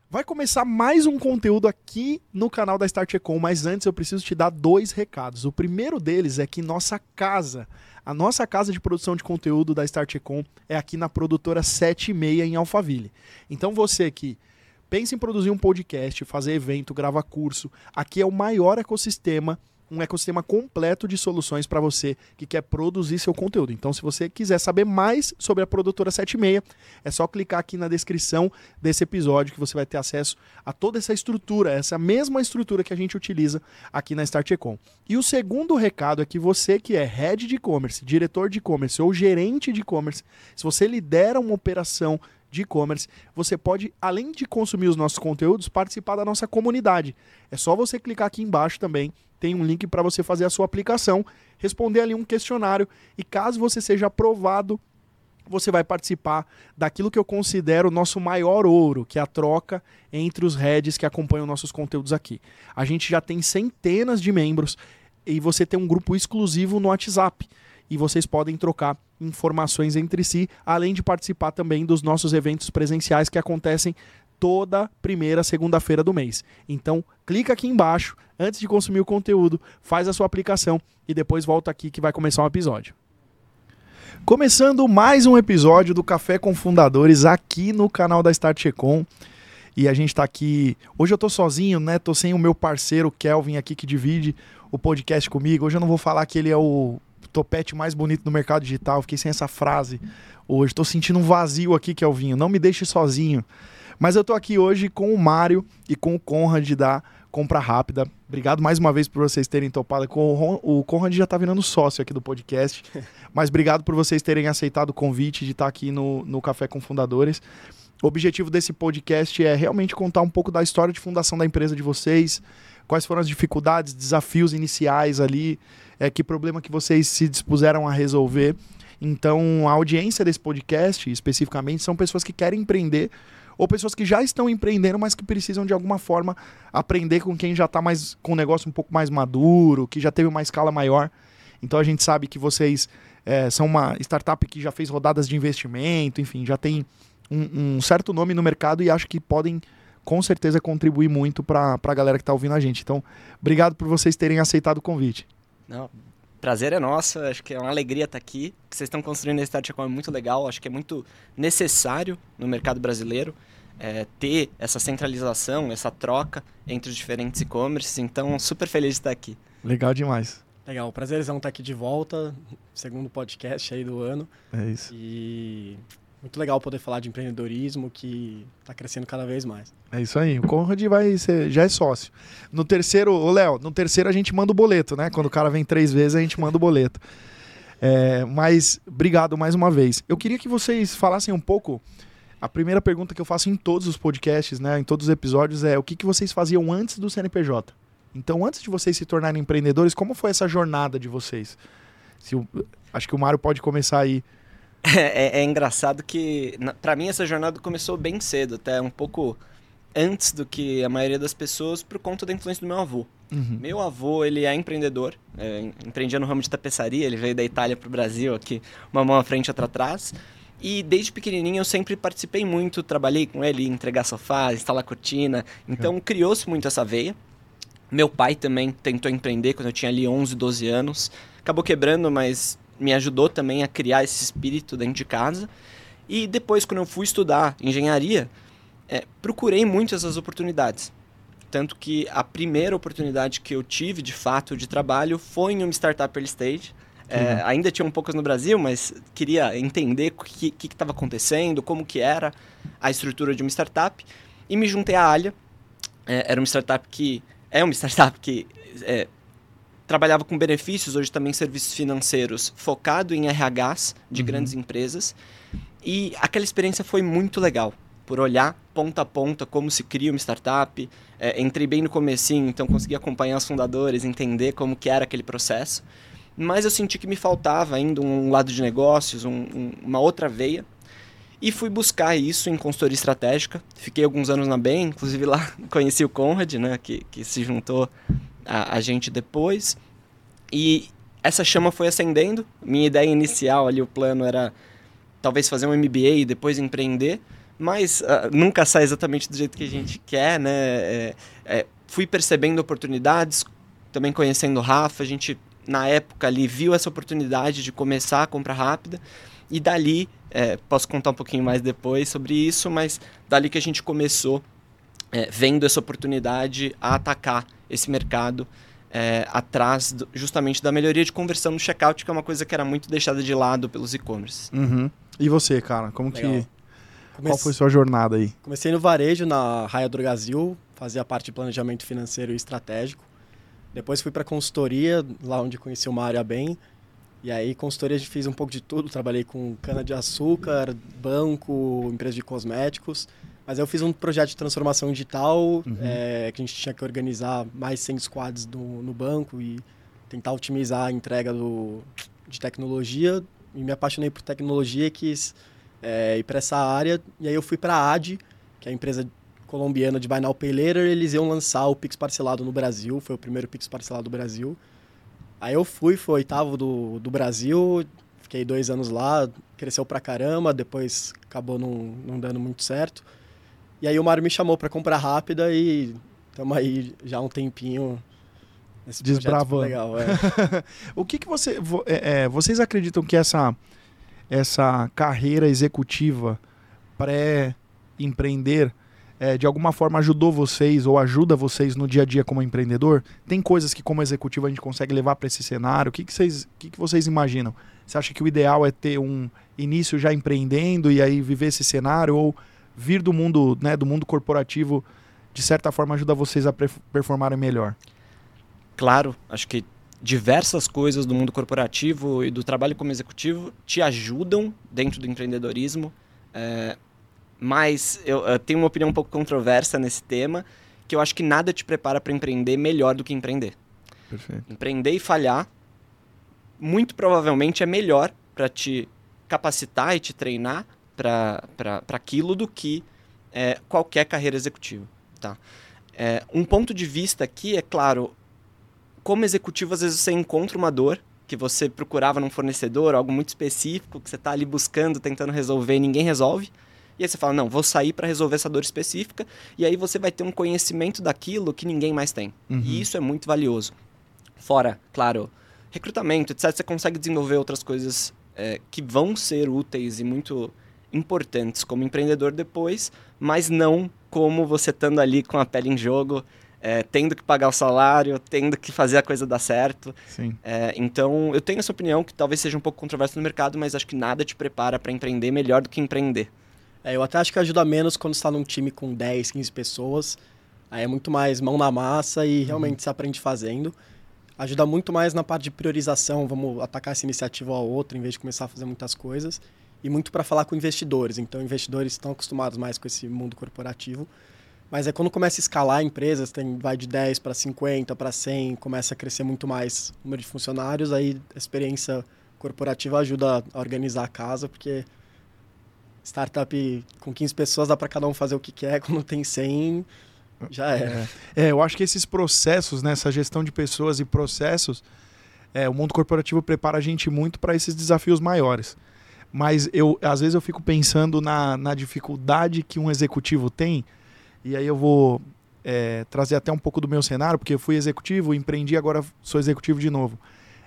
Vai começar mais um conteúdo aqui no canal da Start Econ, mas antes eu preciso te dar 2 recados. O primeiro deles é que a nossa casa de produção de conteúdo da Start Econ é aqui na produtora 76 em Alphaville. Então você que pensa em produzir um podcast, fazer evento, gravar curso, aqui é o maior ecossistema, um ecossistema completo de soluções para você que quer produzir seu conteúdo. Então, se você quiser saber mais sobre a produtora 76, é só clicar aqui na descrição desse episódio que você vai ter acesso a toda essa estrutura, essa mesma estrutura que a gente utiliza aqui na Start Econ. E o segundo recado é que você que é head de e-commerce, diretor de e-commerce ou gerente de e-commerce, se você lidera uma operação de e-commerce, você pode, além de consumir os nossos conteúdos, participar da nossa comunidade. É só você clicar aqui embaixo também, tem um link para você fazer a sua aplicação, responder ali um questionário e caso você seja aprovado, você vai participar daquilo que eu considero o nosso maior ouro, que é a troca entre os heads que acompanham nossos conteúdos aqui. A gente já tem centenas de membros e você tem um grupo exclusivo no WhatsApp. E vocês podem trocar informações entre si, além de participar também dos nossos eventos presenciais que acontecem toda primeira segunda-feira do mês. Então, clica aqui embaixo, antes de consumir o conteúdo, faz a sua aplicação e depois volta aqui que vai começar um episódio. Começando mais um episódio do Café com Fundadores aqui no canal da Start Econ. E a gente tá aqui... Hoje eu tô sozinho, né? Tô sem o meu parceiro Kelvin aqui que divide o podcast comigo. Hoje eu não vou falar que ele é o topete mais bonito do mercado digital, fiquei sem essa frase hoje, tô sentindo um vazio aqui, Kelvinho, não me deixe sozinho, mas eu tô aqui hoje com o Mário e com o Conrad da Compra Rápida. Obrigado mais uma vez por vocês terem topado. O Conrad já tá virando sócio aqui do podcast, mas obrigado por vocês terem aceitado o convite de estar aqui no Café com Fundadores. O objetivo desse podcast é realmente contar um pouco da história de fundação da empresa de vocês, quais foram as dificuldades, desafios iniciais ali, que problema que vocês se dispuseram a resolver. Então, a audiência desse podcast, especificamente, são pessoas que querem empreender ou pessoas que já estão empreendendo, mas que precisam, de alguma forma, aprender com quem já está com um negócio um pouco mais maduro, que já teve uma escala maior. Então, a gente sabe que vocês são uma startup que já fez rodadas de investimento, enfim, já tem um certo nome no mercado e acho que podem, com certeza, contribuir muito para a galera que está ouvindo a gente. Então, obrigado por vocês terem aceitado o convite. Não, prazer é nosso, acho que é uma alegria estar aqui. O que vocês estão construindo na Start Econ é muito legal, acho que é muito necessário no mercado brasileiro ter essa centralização, essa troca entre os diferentes e-commerces, então super feliz de estar aqui. Legal demais. Legal, prazerzão estar aqui de volta, segundo podcast aí do ano. É isso. E muito legal poder falar de empreendedorismo que está crescendo cada vez mais. É isso aí, o Conrad já é sócio. No terceiro, Léo, no terceiro a gente manda o boleto, né? Quando o cara vem 3 vezes a gente manda o boleto. Mas obrigado mais uma vez. Eu queria que vocês falassem um pouco, a primeira pergunta que eu faço em todos os podcasts, né? Em todos os episódios é o que vocês faziam antes do CNPJ? Então, antes de vocês se tornarem empreendedores, como foi essa jornada de vocês? Acho que o Mário pode começar aí. É engraçado que, para mim, essa jornada começou bem cedo, até um pouco antes do que a maioria das pessoas, por conta da influência do meu avô. Uhum. Meu avô, ele é empreendedor, empreendia no ramo de tapeçaria, ele veio da Itália para o Brasil, aqui, uma mão à frente e outra atrás. E desde pequenininho eu sempre participei muito, trabalhei com ele, entregar sofá, instalar cortina, então criou-se muito essa veia. Meu pai também tentou empreender quando eu tinha ali 11, 12 anos, acabou quebrando, mas me ajudou também a criar esse espírito dentro de casa. E depois, quando eu fui estudar engenharia, procurei muito essas oportunidades. Tanto que a primeira oportunidade que eu tive, de fato, de trabalho, foi em uma startup early stage. Ainda tinham poucas no Brasil, mas queria entender o que estava acontecendo, como que era a estrutura de uma startup. E me juntei à Allia. Era uma startup que trabalhava com benefícios, hoje também serviços financeiros, focado em RHs de grandes empresas. E aquela experiência foi muito legal, por olhar ponta a ponta como se cria uma startup. Entrei bem no comecinho, então consegui acompanhar os fundadores, entender como que era aquele processo. Mas eu senti que me faltava ainda um lado de negócios, uma outra veia. E fui buscar isso em consultoria estratégica. Fiquei alguns anos na Bain, inclusive lá conheci o Conrad, né, que se juntou a gente depois. E essa chama foi acendendo. Minha ideia inicial ali, o plano era talvez fazer um MBA e depois empreender. mas nunca sai exatamente do jeito que a gente quer, né? Fui percebendo oportunidades, também conhecendo o Rafa, a gente na época ali viu essa oportunidade de começar a compra rápida e dali, posso contar um pouquinho mais depois sobre isso, mas dali que a gente começou vendo essa oportunidade a atacar esse mercado atrás justamente da melhoria de conversão no checkout, que é uma coisa que era muito deixada de lado pelos e-commerce. Uhum. E você, cara, como Legal. que... Qual foi sua jornada aí? Comecei no varejo, na Raia Drogasil, fazia parte de planejamento financeiro e estratégico. Depois fui para consultoria, lá onde conheci o Mário bem. E aí, consultoria, fiz um pouco de tudo. Trabalhei com cana-de-açúcar, banco, empresa de cosméticos. Mas eu fiz um projeto de transformação digital, que a gente tinha que organizar mais 100 squads no banco e tentar otimizar a entrega de tecnologia. E me apaixonei por tecnologia e quis ir para essa área. E aí eu fui para a AD, que é a empresa colombiana de Buy Now Pay Later. Eles iam lançar o Pix parcelado no Brasil, foi o primeiro Pix parcelado do Brasil. Aí eu fui o 8º do Brasil, fiquei 2 anos lá, cresceu pra caramba, depois acabou não dando muito certo. E aí o Mário me chamou para comprar rápida e estamos aí já há um tempinho nesse desbravando. Legal, O que vocês acreditam que essa carreira executiva pré-empreender de alguma forma ajudou vocês ou ajuda vocês no dia a dia como empreendedor? Tem coisas que como executivo a gente consegue levar para esse cenário? O que vocês imaginam? Você acha que o ideal é ter um início já empreendendo e aí viver esse cenário, ou vir do mundo, né, do mundo corporativo, de certa forma ajuda vocês a performarem melhor? Claro, acho que diversas coisas do mundo corporativo e do trabalho como executivo te ajudam dentro do empreendedorismo, mas eu tenho uma opinião um pouco controversa nesse tema, que eu acho que nada te prepara para empreender melhor do que empreender. Perfeito. Empreender e falhar, muito provavelmente é melhor para te capacitar e te treinar para aquilo do que qualquer carreira executiva. Tá? Um ponto de vista aqui, é claro, como executivo, às vezes você encontra uma dor que você procurava num fornecedor, algo muito específico, que você está ali buscando, tentando resolver e ninguém resolve. E aí você fala, não, vou sair para resolver essa dor específica, e aí você vai ter um conhecimento daquilo que ninguém mais tem. Uhum. E isso é muito valioso. Fora, claro, recrutamento, etc., você consegue desenvolver outras coisas que vão ser úteis e muito importantes como empreendedor depois, mas não como você estando ali com a pele em jogo, tendo que pagar o salário, tendo que fazer a coisa dar certo. Sim. Então, eu tenho essa opinião que talvez seja um pouco controversa no mercado, mas acho que nada te prepara para empreender melhor do que empreender. Eu até acho que ajuda menos quando você está num time com 10, 15 pessoas. Aí é muito mais mão na massa e realmente se aprende fazendo. Ajuda muito mais na parte de priorização, vamos atacar essa iniciativa ou a outra, em vez de começar a fazer muitas coisas. E muito para falar com investidores. Então, investidores estão acostumados mais com esse mundo corporativo. Mas quando começa a escalar empresas, vai de 10 para 50, para 100, começa a crescer muito mais o número de funcionários, aí a experiência corporativa ajuda a organizar a casa, porque startup com 15 pessoas dá para cada um fazer o que quer, quando tem 100, já era. Eu acho que esses processos, né, essa gestão de pessoas e processos, o mundo corporativo prepara a gente muito para esses desafios maiores. Mas às vezes eu fico pensando na dificuldade que um executivo tem, e aí eu vou trazer até um pouco do meu cenário, porque eu fui executivo, empreendi, agora sou executivo de novo.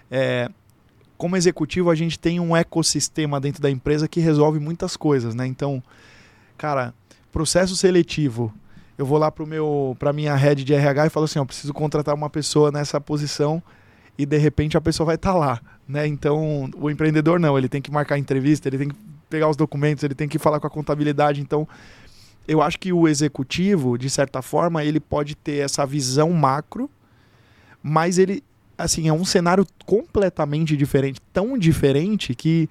Como executivo, a gente tem um ecossistema dentro da empresa que resolve muitas coisas, né? Então, cara, processo seletivo. Eu vou lá para minha head de RH e falo assim, preciso contratar uma pessoa nessa posição, e de repente a pessoa vai estar lá, né? Então, o empreendedor não, ele tem que marcar a entrevista, ele tem que pegar os documentos, ele tem que falar com a contabilidade. Então, eu acho que o executivo, de certa forma, ele pode ter essa visão macro, mas ele, assim, é um cenário completamente diferente, tão diferente que,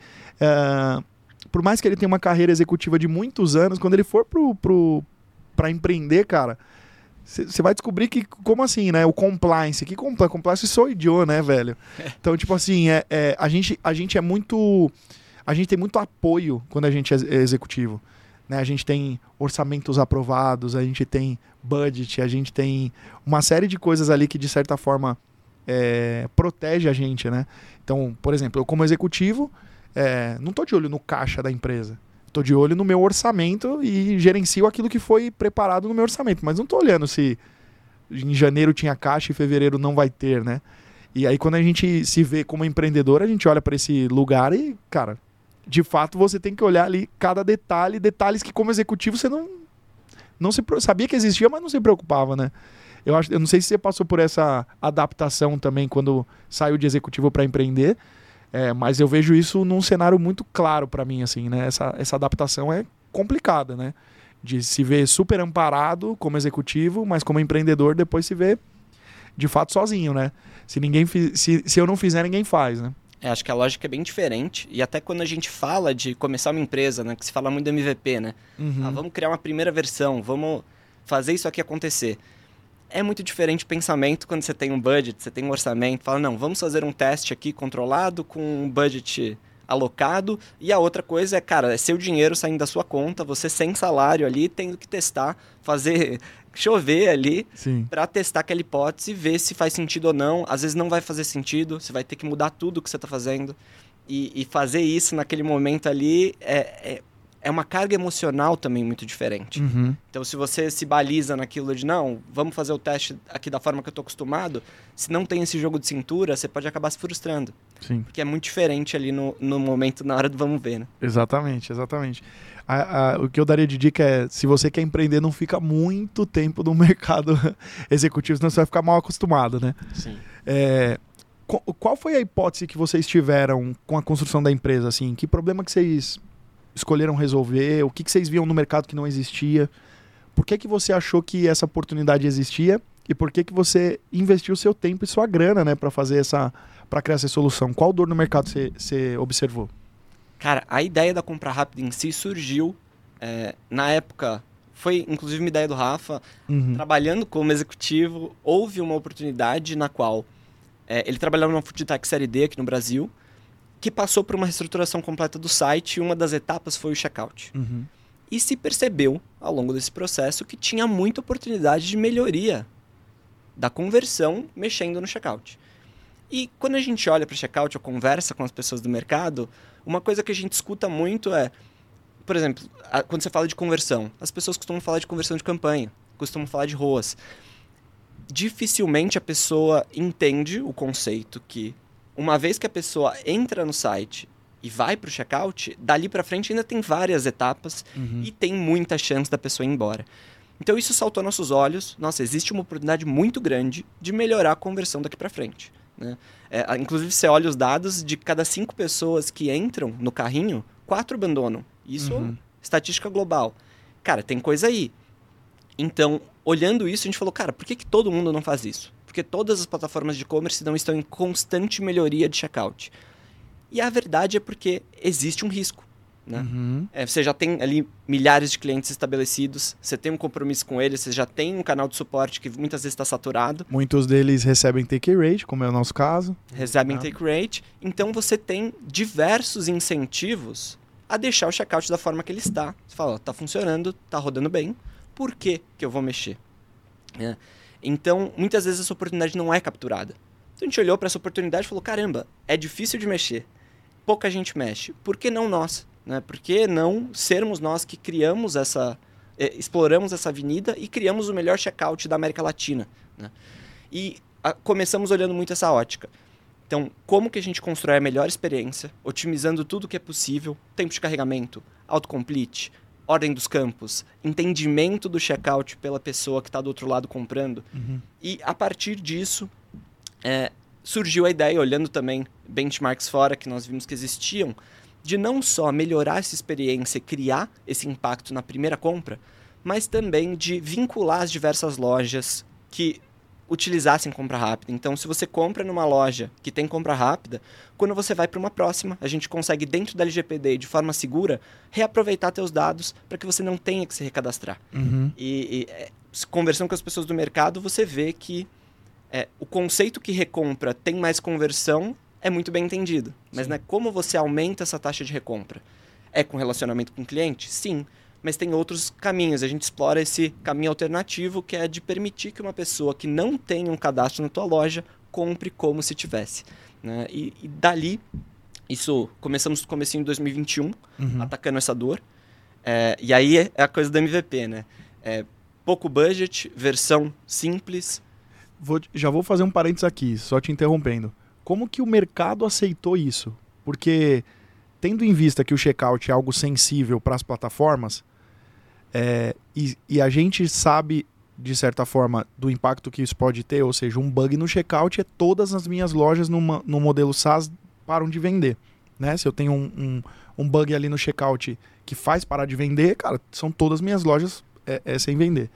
por mais que ele tenha uma carreira executiva de muitos anos, quando ele for para empreender, cara, você vai descobrir que, como assim, né? O compliance. Que compliance sou eu, né, velho? Então, tipo assim, a gente é muito... A gente tem muito apoio quando a gente é executivo. Né? A gente tem orçamentos aprovados, a gente tem budget, a gente tem uma série de coisas ali que, de certa forma, protege a gente, né? Então, por exemplo, eu como executivo, não tô de olho no caixa da empresa. Tô de olho no meu orçamento e gerencio aquilo que foi preparado no meu orçamento. Mas não tô olhando se em janeiro tinha caixa e fevereiro não vai ter, né? E aí quando a gente se vê como empreendedor, a gente olha para esse lugar e, cara, de fato você tem que olhar ali cada detalhe, detalhes que como executivo você não sabia que existia, mas não se preocupava, né? Eu não sei se você passou por essa adaptação também quando saiu de executivo para empreender, mas eu vejo isso num cenário muito claro para mim, assim, né? Essa adaptação é complicada, né? De se ver super amparado como executivo, mas como empreendedor depois se vê de fato sozinho, né? Se eu não fizer, ninguém faz, né? Acho que a lógica é bem diferente. E até quando a gente fala de começar uma empresa, né? Que se fala muito do MVP, né? Vamos criar uma primeira versão, vamos fazer isso aqui acontecer. É muito diferente o pensamento quando você tem um budget, você tem um orçamento, fala, não, vamos fazer um teste aqui controlado com um budget alocado, e a outra coisa é, cara, é seu dinheiro saindo da sua conta, você sem salário ali, tendo que testar, fazer chover ali para testar aquela hipótese e ver se faz sentido ou não. Às vezes não vai fazer sentido, você vai ter que mudar tudo que você está fazendo, e fazer isso naquele momento ali é uma carga emocional também muito diferente. Então, se você se baliza naquilo de, não, vamos fazer o teste aqui da forma que eu estou acostumado, se não tem esse jogo de cintura, você pode acabar se frustrando. Sim. Porque é muito diferente ali no momento, na hora do vamos ver, né? Exatamente. O que eu daria de dica é, se você quer empreender, não fica muito tempo no mercado executivo, senão você vai ficar mal acostumado, né? Sim. Qual foi a hipótese que vocês tiveram com a construção da empresa? Assim, que problema que vocês escolheram resolver? O que vocês viam no mercado que não existia? Por que você achou que essa oportunidade existia? E por que você investiu seu tempo e sua grana, né, para criar essa solução? Qual dor no mercado você observou? Cara, a ideia da compra rápida em si surgiu na época, foi inclusive uma ideia do Rafa, trabalhando como executivo, houve uma oportunidade na qual ele trabalhava numa food tech série D aqui no Brasil, que passou por uma reestruturação completa do site, e uma das etapas foi o checkout. E se percebeu, ao longo desse processo, que tinha muita oportunidade de melhoria da conversão mexendo no checkout. E quando a gente olha para o checkout ou conversa com as pessoas do mercado, uma coisa que a gente escuta muito é, por exemplo, quando você fala de conversão, as pessoas costumam falar de conversão de campanha, costumam falar de ROAS. Dificilmente a pessoa entende o conceito que, uma vez que a pessoa entra no site e vai para o checkout, dali para frente ainda tem várias etapas e tem muita chance da pessoa ir embora. Então isso saltou aos nossos olhos. Nossa, existe uma oportunidade muito grande de melhorar a conversão daqui para frente, né? Inclusive, você olha os dados, de cada 5 pessoas que entram no carrinho, 4 abandonam. Isso é estatística global. Cara, tem coisa aí. Então, olhando isso, a gente falou, cara, por que todo mundo não faz isso? Porque todas as plataformas de e-commerce não estão em constante melhoria de checkout. E a verdade é porque existe um risco, né? Você já tem ali milhares de clientes estabelecidos, você tem um compromisso com eles, você já tem um canal de suporte que muitas vezes está saturado. Muitos deles recebem take rate, como é o nosso caso. Recebem take rate. Então você tem diversos incentivos a deixar o checkout da forma que ele está. Você fala, está funcionando, está rodando bem, por que eu vou mexer? Então, muitas vezes essa oportunidade não é capturada. Então a gente olhou para essa oportunidade e falou, caramba, é difícil de mexer, pouca gente mexe, por que não nós? Né? Por que não sermos nós que criamos exploramos essa avenida e criamos o melhor checkout da América Latina, né? E começamos olhando muito essa ótica. Então, como que a gente constrói a melhor experiência, otimizando tudo que é possível, tempo de carregamento, autocomplete, ordem dos campos, entendimento do checkout pela pessoa que está do outro lado comprando. E a partir disso, surgiu a ideia, olhando também benchmarks fora que nós vimos que existiam, de não só melhorar essa experiência e criar esse impacto na primeira compra, mas também de vincular as diversas lojas que utilizassem compra rápida. Então, se você compra numa loja que tem compra rápida, quando você vai para uma próxima, a gente consegue, dentro da LGPD, de forma segura, reaproveitar seus dados para que você não tenha que se recadastrar. Conversando com as pessoas do mercado, você vê que o conceito que recompra tem mais conversão é muito bem entendido. Mas né, como você aumenta essa taxa de recompra? É com relacionamento com o cliente? Sim. Mas tem outros caminhos. A gente explora esse caminho alternativo, que é de permitir que uma pessoa que não tem um cadastro na tua loja compre como se tivesse, né? E dali, começamos no comecinho de 2021, atacando essa dor. E aí é a coisa do MVP, né? Pouco budget, versão simples. Já vou fazer um parênteses aqui, só te interrompendo. Como que o mercado aceitou isso? Porque, tendo em vista que o checkout é algo sensível para as plataformas, e a gente sabe, de certa forma, do impacto que isso pode ter, ou seja, um bug no checkout todas as minhas lojas no modelo SaaS param de vender. Né? Se eu tenho um bug ali no checkout que faz parar de vender, cara, são todas as minhas lojas sem vender.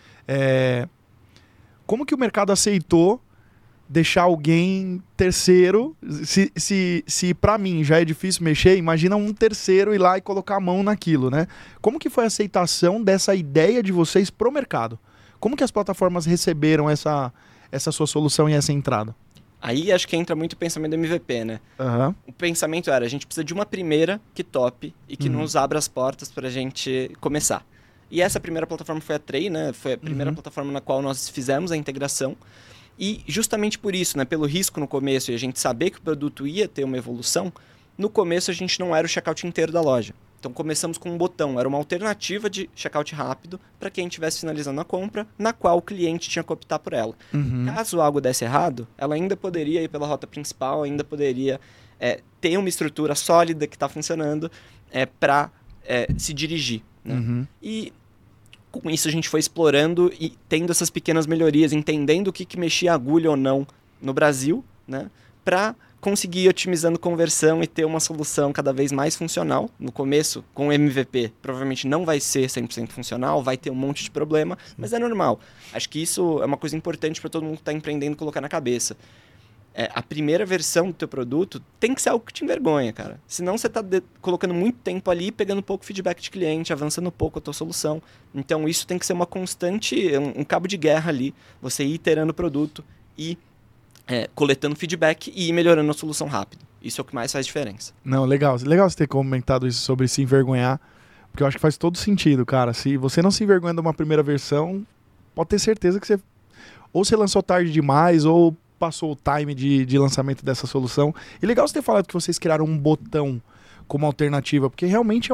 Como que o mercado aceitou deixar alguém terceiro? Se para mim já é difícil mexer, imagina um terceiro ir lá e colocar a mão naquilo, né? Como que foi a aceitação dessa ideia de vocês pro mercado? Como que as plataformas receberam essa sua solução e essa entrada? Aí acho que entra muito o pensamento do MVP, né? Uhum. O pensamento era, a gente precisa de uma primeira que tope e que nos abra as portas para a gente começar. E essa primeira plataforma foi a Tray, né? Foi a primeira plataforma na qual nós fizemos a integração. E justamente por isso, né? Pelo risco no começo e a gente saber que o produto ia ter uma evolução, no começo a gente não era o checkout inteiro da loja. Então começamos com um botão, era uma alternativa de checkout rápido para quem estivesse finalizando a compra, na qual o cliente tinha que optar por ela. Caso algo desse errado, ela ainda poderia ir pela rota principal, ainda poderia ter uma estrutura sólida que está funcionando para se dirigir. Né? E com isso a gente foi explorando e tendo essas pequenas melhorias, entendendo o que mexia agulha ou não no Brasil, né? Para conseguir ir otimizando conversão e ter uma solução cada vez mais funcional. No começo, com o MVP, provavelmente não vai ser 100% funcional, vai ter um monte de problema, mas é normal. Acho que isso é uma coisa importante para todo mundo que está empreendendo colocar na cabeça. A primeira versão do teu produto tem que ser algo que te envergonha, cara. Senão você está colocando muito tempo ali, pegando pouco feedback de cliente, avançando pouco a tua solução. Então isso tem que ser uma constante, um cabo de guerra ali. Você ir iterando o produto e coletando feedback e ir melhorando a solução rápido. Isso é o que mais faz diferença. Não, legal. Legal você ter comentado isso sobre se envergonhar, porque eu acho que faz todo sentido, cara. Se você não se envergonha de uma primeira versão, pode ter certeza que você lançou tarde demais, ou passou o time de lançamento dessa solução. E legal você ter falado que vocês criaram um botão como alternativa, porque realmente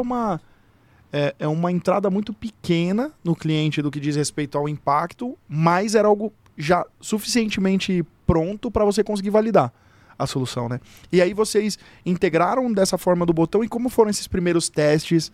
é uma entrada muito pequena no cliente do que diz respeito ao impacto, mas era algo já suficientemente pronto para você conseguir validar a solução, né? E aí vocês integraram dessa forma do botão, e como foram esses primeiros testes?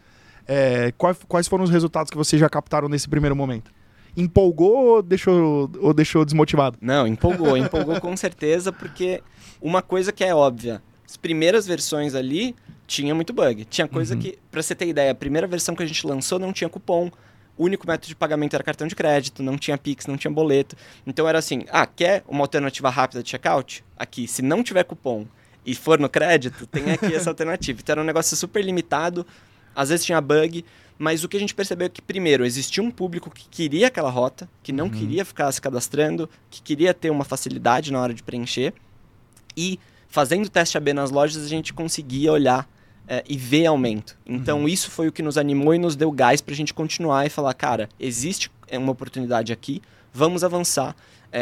Quais foram os resultados que vocês já captaram nesse primeiro momento? Empolgou ou deixou desmotivado? Não, empolgou com certeza, porque uma coisa que é óbvia, as primeiras versões ali tinha muito bug. Tinha coisa que, pra você ter ideia, a primeira versão que a gente lançou não tinha cupom, o único método de pagamento era cartão de crédito, não tinha Pix, não tinha boleto. Então era assim, quer uma alternativa rápida de checkout? Aqui, se não tiver cupom e for no crédito, tem aqui essa alternativa. Então era um negócio super limitado, às vezes tinha bug, mas o que a gente percebeu é que, primeiro, existia um público que queria aquela rota, que não queria ficar se cadastrando, que queria ter uma facilidade na hora de preencher. E, fazendo teste AB nas lojas, a gente conseguia olhar e ver aumento. Então, isso foi o que nos animou e nos deu gás para a gente continuar e falar, cara, existe uma oportunidade aqui, vamos avançar.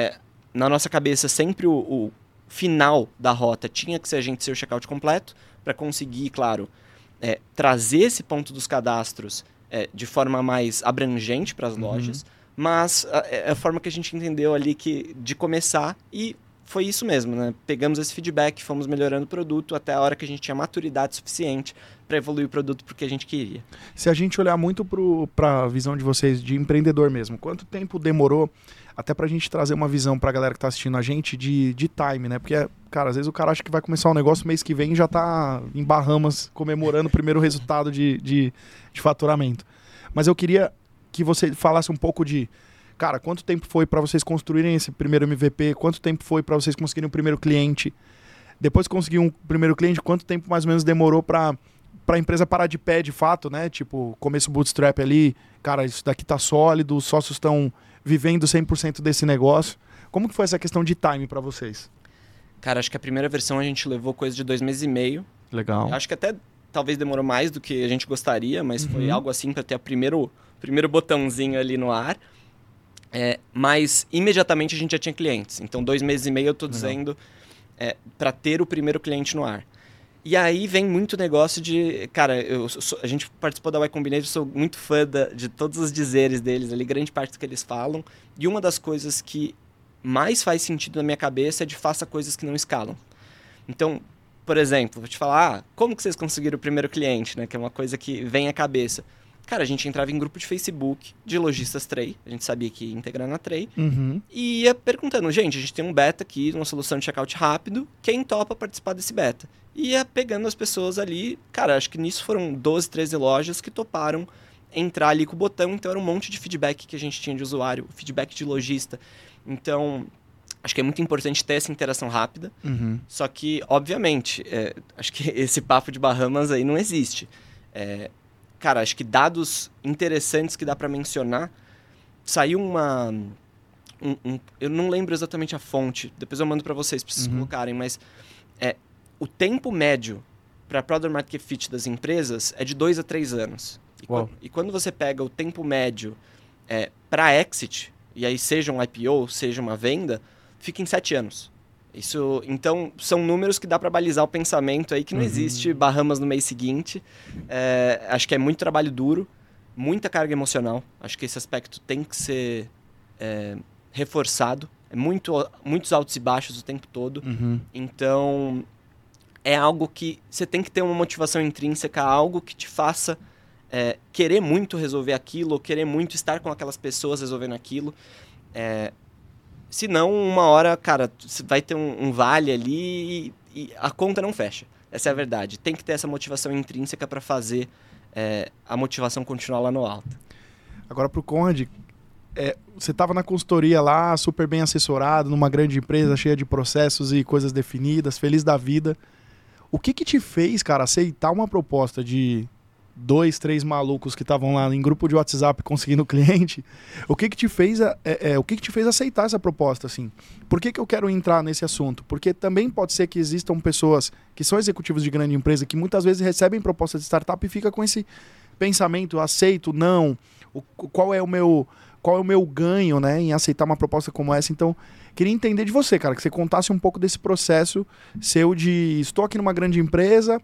Na nossa cabeça, sempre o final da rota tinha que ser a gente ser o checkout completo, para conseguir, claro, trazer esse ponto dos cadastros de forma mais abrangente para as lojas, mas é a forma que a gente entendeu ali de começar, e foi isso mesmo, né? Pegamos esse feedback, fomos melhorando o produto até a hora que a gente tinha maturidade suficiente para evoluir o produto para o que a gente queria. Se a gente olhar muito para a visão de vocês de empreendedor mesmo, quanto tempo demorou até para a gente trazer uma visão para a galera que está assistindo a gente de time, né? Porque, cara, às vezes o cara acha que vai começar um negócio mês que vem e já está em Bahamas comemorando o primeiro resultado de faturamento. Mas eu queria que você falasse um pouco cara, quanto tempo foi para vocês construírem esse primeiro MVP? Quanto tempo foi para vocês conseguirem o primeiro cliente? Depois que conseguiram um primeiro cliente, quanto tempo mais ou menos demorou para a empresa parar de pé de fato, né? Tipo, começo bootstrap ali, cara, isso daqui tá sólido, os sócios estão vivendo 100% desse negócio. Como que foi essa questão de time para vocês? Cara, acho que a primeira versão a gente levou coisa de 2 meses e meio. Legal. Eu acho que até talvez demorou mais do que a gente gostaria, mas foi algo assim para ter o primeiro botãozinho ali no ar. Mas imediatamente a gente já tinha clientes. Então 2 meses e meio eu estou dizendo para ter o primeiro cliente no ar. E aí vem muito negócio de... Cara, a gente participou da Y Combinator, sou muito fã de todos os dizeres deles ali, grande parte do que eles falam. E uma das coisas que mais faz sentido na minha cabeça é de faça coisas que não escalam. Então, por exemplo, vou te falar, como que vocês conseguiram o primeiro cliente, né? Que é uma coisa que vem à cabeça. Cara, a gente entrava em grupo de Facebook de lojistas Tray, a gente sabia que ia integrar na Tray, e ia perguntando, gente, a gente tem um beta aqui, uma solução de checkout rápido, quem topa participar desse beta? E ia pegando as pessoas ali, cara, acho que nisso foram 12, 13 lojas que toparam entrar ali com o botão, então era um monte de feedback que a gente tinha de usuário, feedback de lojista. Então, acho que é muito importante ter essa interação rápida, só que, obviamente, acho que esse papo de Bahamas aí não existe. Cara, acho que dados interessantes que dá para mencionar, saiu eu não lembro exatamente a fonte, depois eu mando para vocês, para vocês colocarem, mas o tempo médio para Product Market Fit das empresas é de 2 a 3 anos. E quando você pega o tempo médio para exit, e aí seja um IPO, seja uma venda, fica em 7 anos. Isso, então, são números que dá para balizar o pensamento aí, que não existe Bahamas no mês seguinte. Acho que é muito trabalho duro, muita carga emocional. Acho que esse aspecto tem que ser reforçado. Muitos altos e baixos o tempo todo. Então, é algo que você tem que ter uma motivação intrínseca, algo que te faça querer muito resolver aquilo, ou querer muito estar com aquelas pessoas resolvendo aquilo. Senão, uma hora, cara, vai ter um vale ali e a conta não fecha. Essa é a verdade. Tem que ter essa motivação intrínseca para fazer a motivação continuar lá no alto. Agora, pro Conrad, você estava na consultoria lá, super bem assessorado, numa grande empresa, cheia de processos e coisas definidas, feliz da vida. O que te fez, cara, aceitar uma proposta de 2, 3 malucos que estavam lá em grupo de WhatsApp conseguindo cliente? O que te fez aceitar essa proposta, assim? Por que eu quero entrar nesse assunto? Porque também pode ser que existam pessoas que são executivos de grande empresa que muitas vezes recebem propostas de startup e fica com esse pensamento, aceito, não, qual é o meu ganho, né, em aceitar uma proposta como essa? Então, queria entender de você, cara, que você contasse um pouco desse processo seu de estou aqui numa grande empresa,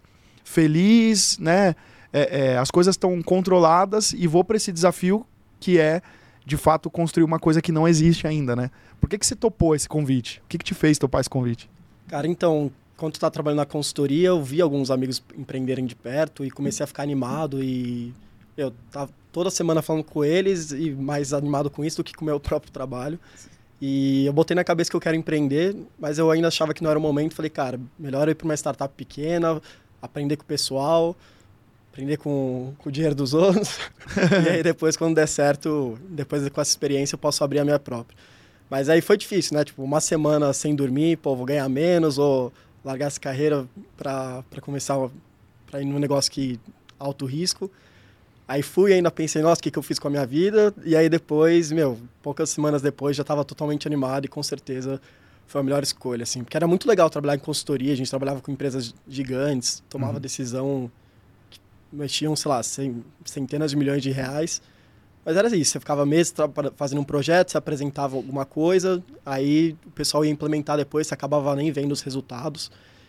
feliz, né, as coisas estão controladas e vou para esse desafio que é, de fato, construir uma coisa que não existe ainda, né? Por que você topou esse convite? O que te fez topar esse convite? Cara, então, quando eu estava trabalhando na consultoria, eu vi alguns amigos empreenderem de perto e comecei a ficar animado e eu tava toda semana falando com eles e mais animado com isso do que com o meu próprio trabalho. E eu botei na cabeça que eu quero empreender, mas eu ainda achava que não era o momento. Falei, cara, melhor eu ir para uma startup pequena, aprender com o pessoal, aprender com o dinheiro dos outros. E aí depois, quando der certo, depois com essa experiência, eu posso abrir a minha própria. Mas aí foi difícil, né? Tipo, uma semana sem dormir, pô, vou ganhar menos, ou largar essa carreira para começar para ir num negócio que alto risco. Aí fui e ainda pensei, nossa, o que eu fiz com a minha vida? E aí depois, poucas semanas depois, já estava totalmente animado e com certeza foi a melhor escolha, assim. Porque era muito legal trabalhar em consultoria, a gente trabalhava com empresas gigantes, tomava decisão que mexiam, sei lá, centenas de milhões de reais. Mas era isso, você ficava meses fazendo um projeto, você apresentava alguma coisa, aí o pessoal ia implementar depois, você acabava nem vendo os resultados.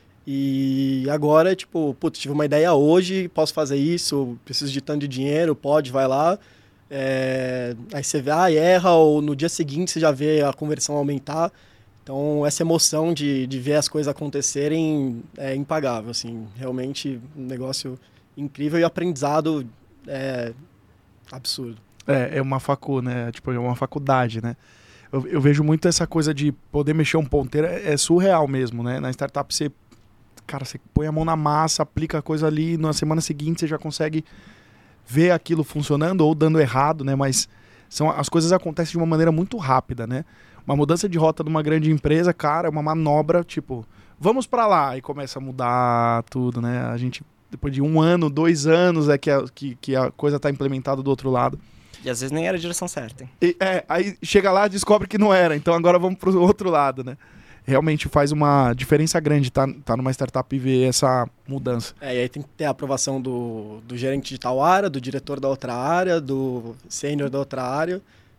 E agora, tipo, putz, tive uma ideia hoje, posso fazer isso, preciso de tanto de dinheiro, pode, vai lá. Aí você vê, erra, ou no dia seguinte você já vê a conversão aumentar. Então, essa emoção de ver as coisas acontecerem é impagável, assim. Realmente, um negócio incrível e aprendizado absurdo. É uma né? Tipo, é uma faculdade, né? Eu vejo muito essa coisa de poder mexer um ponteiro, é surreal mesmo, né? Na startup você põe a mão na massa, aplica a coisa ali, na semana seguinte você já consegue ver aquilo funcionando ou dando errado, né? Mas as coisas acontecem de uma maneira muito rápida, né? Uma mudança de rota de uma grande empresa, cara, é uma manobra, tipo, vamos pra lá, e começa a mudar tudo, né? A gente, depois de 1 ano, 2 anos, que a coisa tá implementada do outro lado. E às vezes nem era a direção certa, hein? Aí chega lá e descobre que não era, então agora vamos pro outro lado, né? Realmente faz uma diferença grande tá numa startup e ver essa mudança. E aí tem que ter a aprovação do gerente de tal área, do diretor da outra área, do sênior da outra área.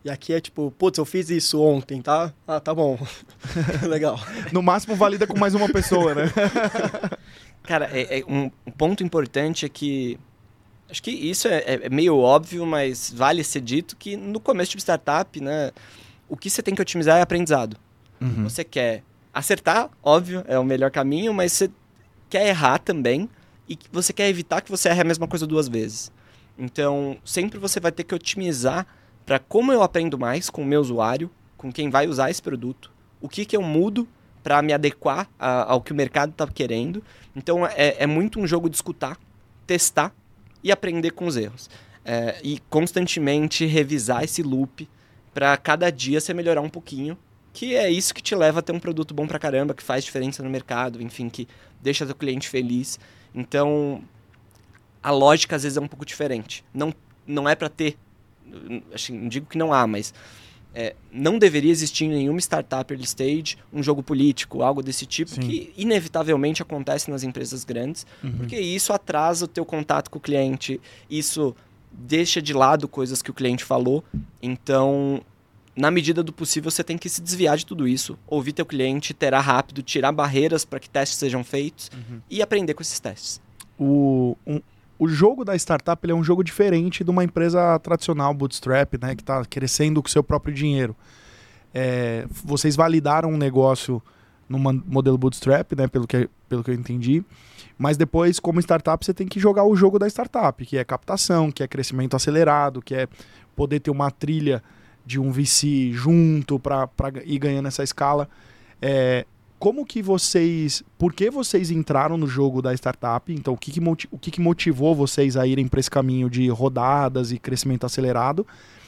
E aqui é tipo, putz, eu fiz isso ontem, tá? Ah, tá bom. Legal. No máximo valida com mais uma pessoa, né? Cara, um ponto importante é que... Acho que isso é meio óbvio, mas vale ser dito que no começo de startup, né, o que você tem que otimizar é aprendizado. Você quer acertar, óbvio, é o melhor caminho, mas você quer errar também e você quer evitar que você erre a mesma coisa 2 vezes. Então, sempre você vai ter que otimizar para como eu aprendo mais com o meu usuário, com quem vai usar esse produto, o que eu mudo para me adequar ao que o mercado está querendo. Então, é muito um jogo de escutar, testar e aprender com os erros. E constantemente revisar esse loop para cada dia você melhorar um pouquinho, que é isso que te leva a ter um produto bom pra caramba, que faz diferença no mercado, enfim, que deixa teu cliente feliz. Então, a lógica às vezes é um pouco diferente. Não é para ter, não digo que não há, mas não deveria existir em nenhuma startup early stage um jogo político, algo desse tipo, Sim. que inevitavelmente acontece nas empresas grandes, porque isso atrasa o teu contato com o cliente, isso deixa de lado coisas que o cliente falou. Então, na medida do possível, você tem que se desviar de tudo isso, ouvir teu cliente, iterar rápido, tirar barreiras para que testes sejam feitos e aprender com esses testes. O jogo da startup ele é um jogo diferente de uma empresa tradicional, bootstrap, né, que está crescendo com o seu próprio dinheiro. Vocês validaram um negócio no modelo bootstrap, né, pelo que eu entendi, mas depois, como startup, você tem que jogar o jogo da startup, que é captação, que é crescimento acelerado, que é poder ter uma trilha de um VC junto para ir ganhando essa escala. Por que vocês entraram no jogo da startup? Então, o que motivou vocês a irem para esse caminho de rodadas e crescimento acelerado?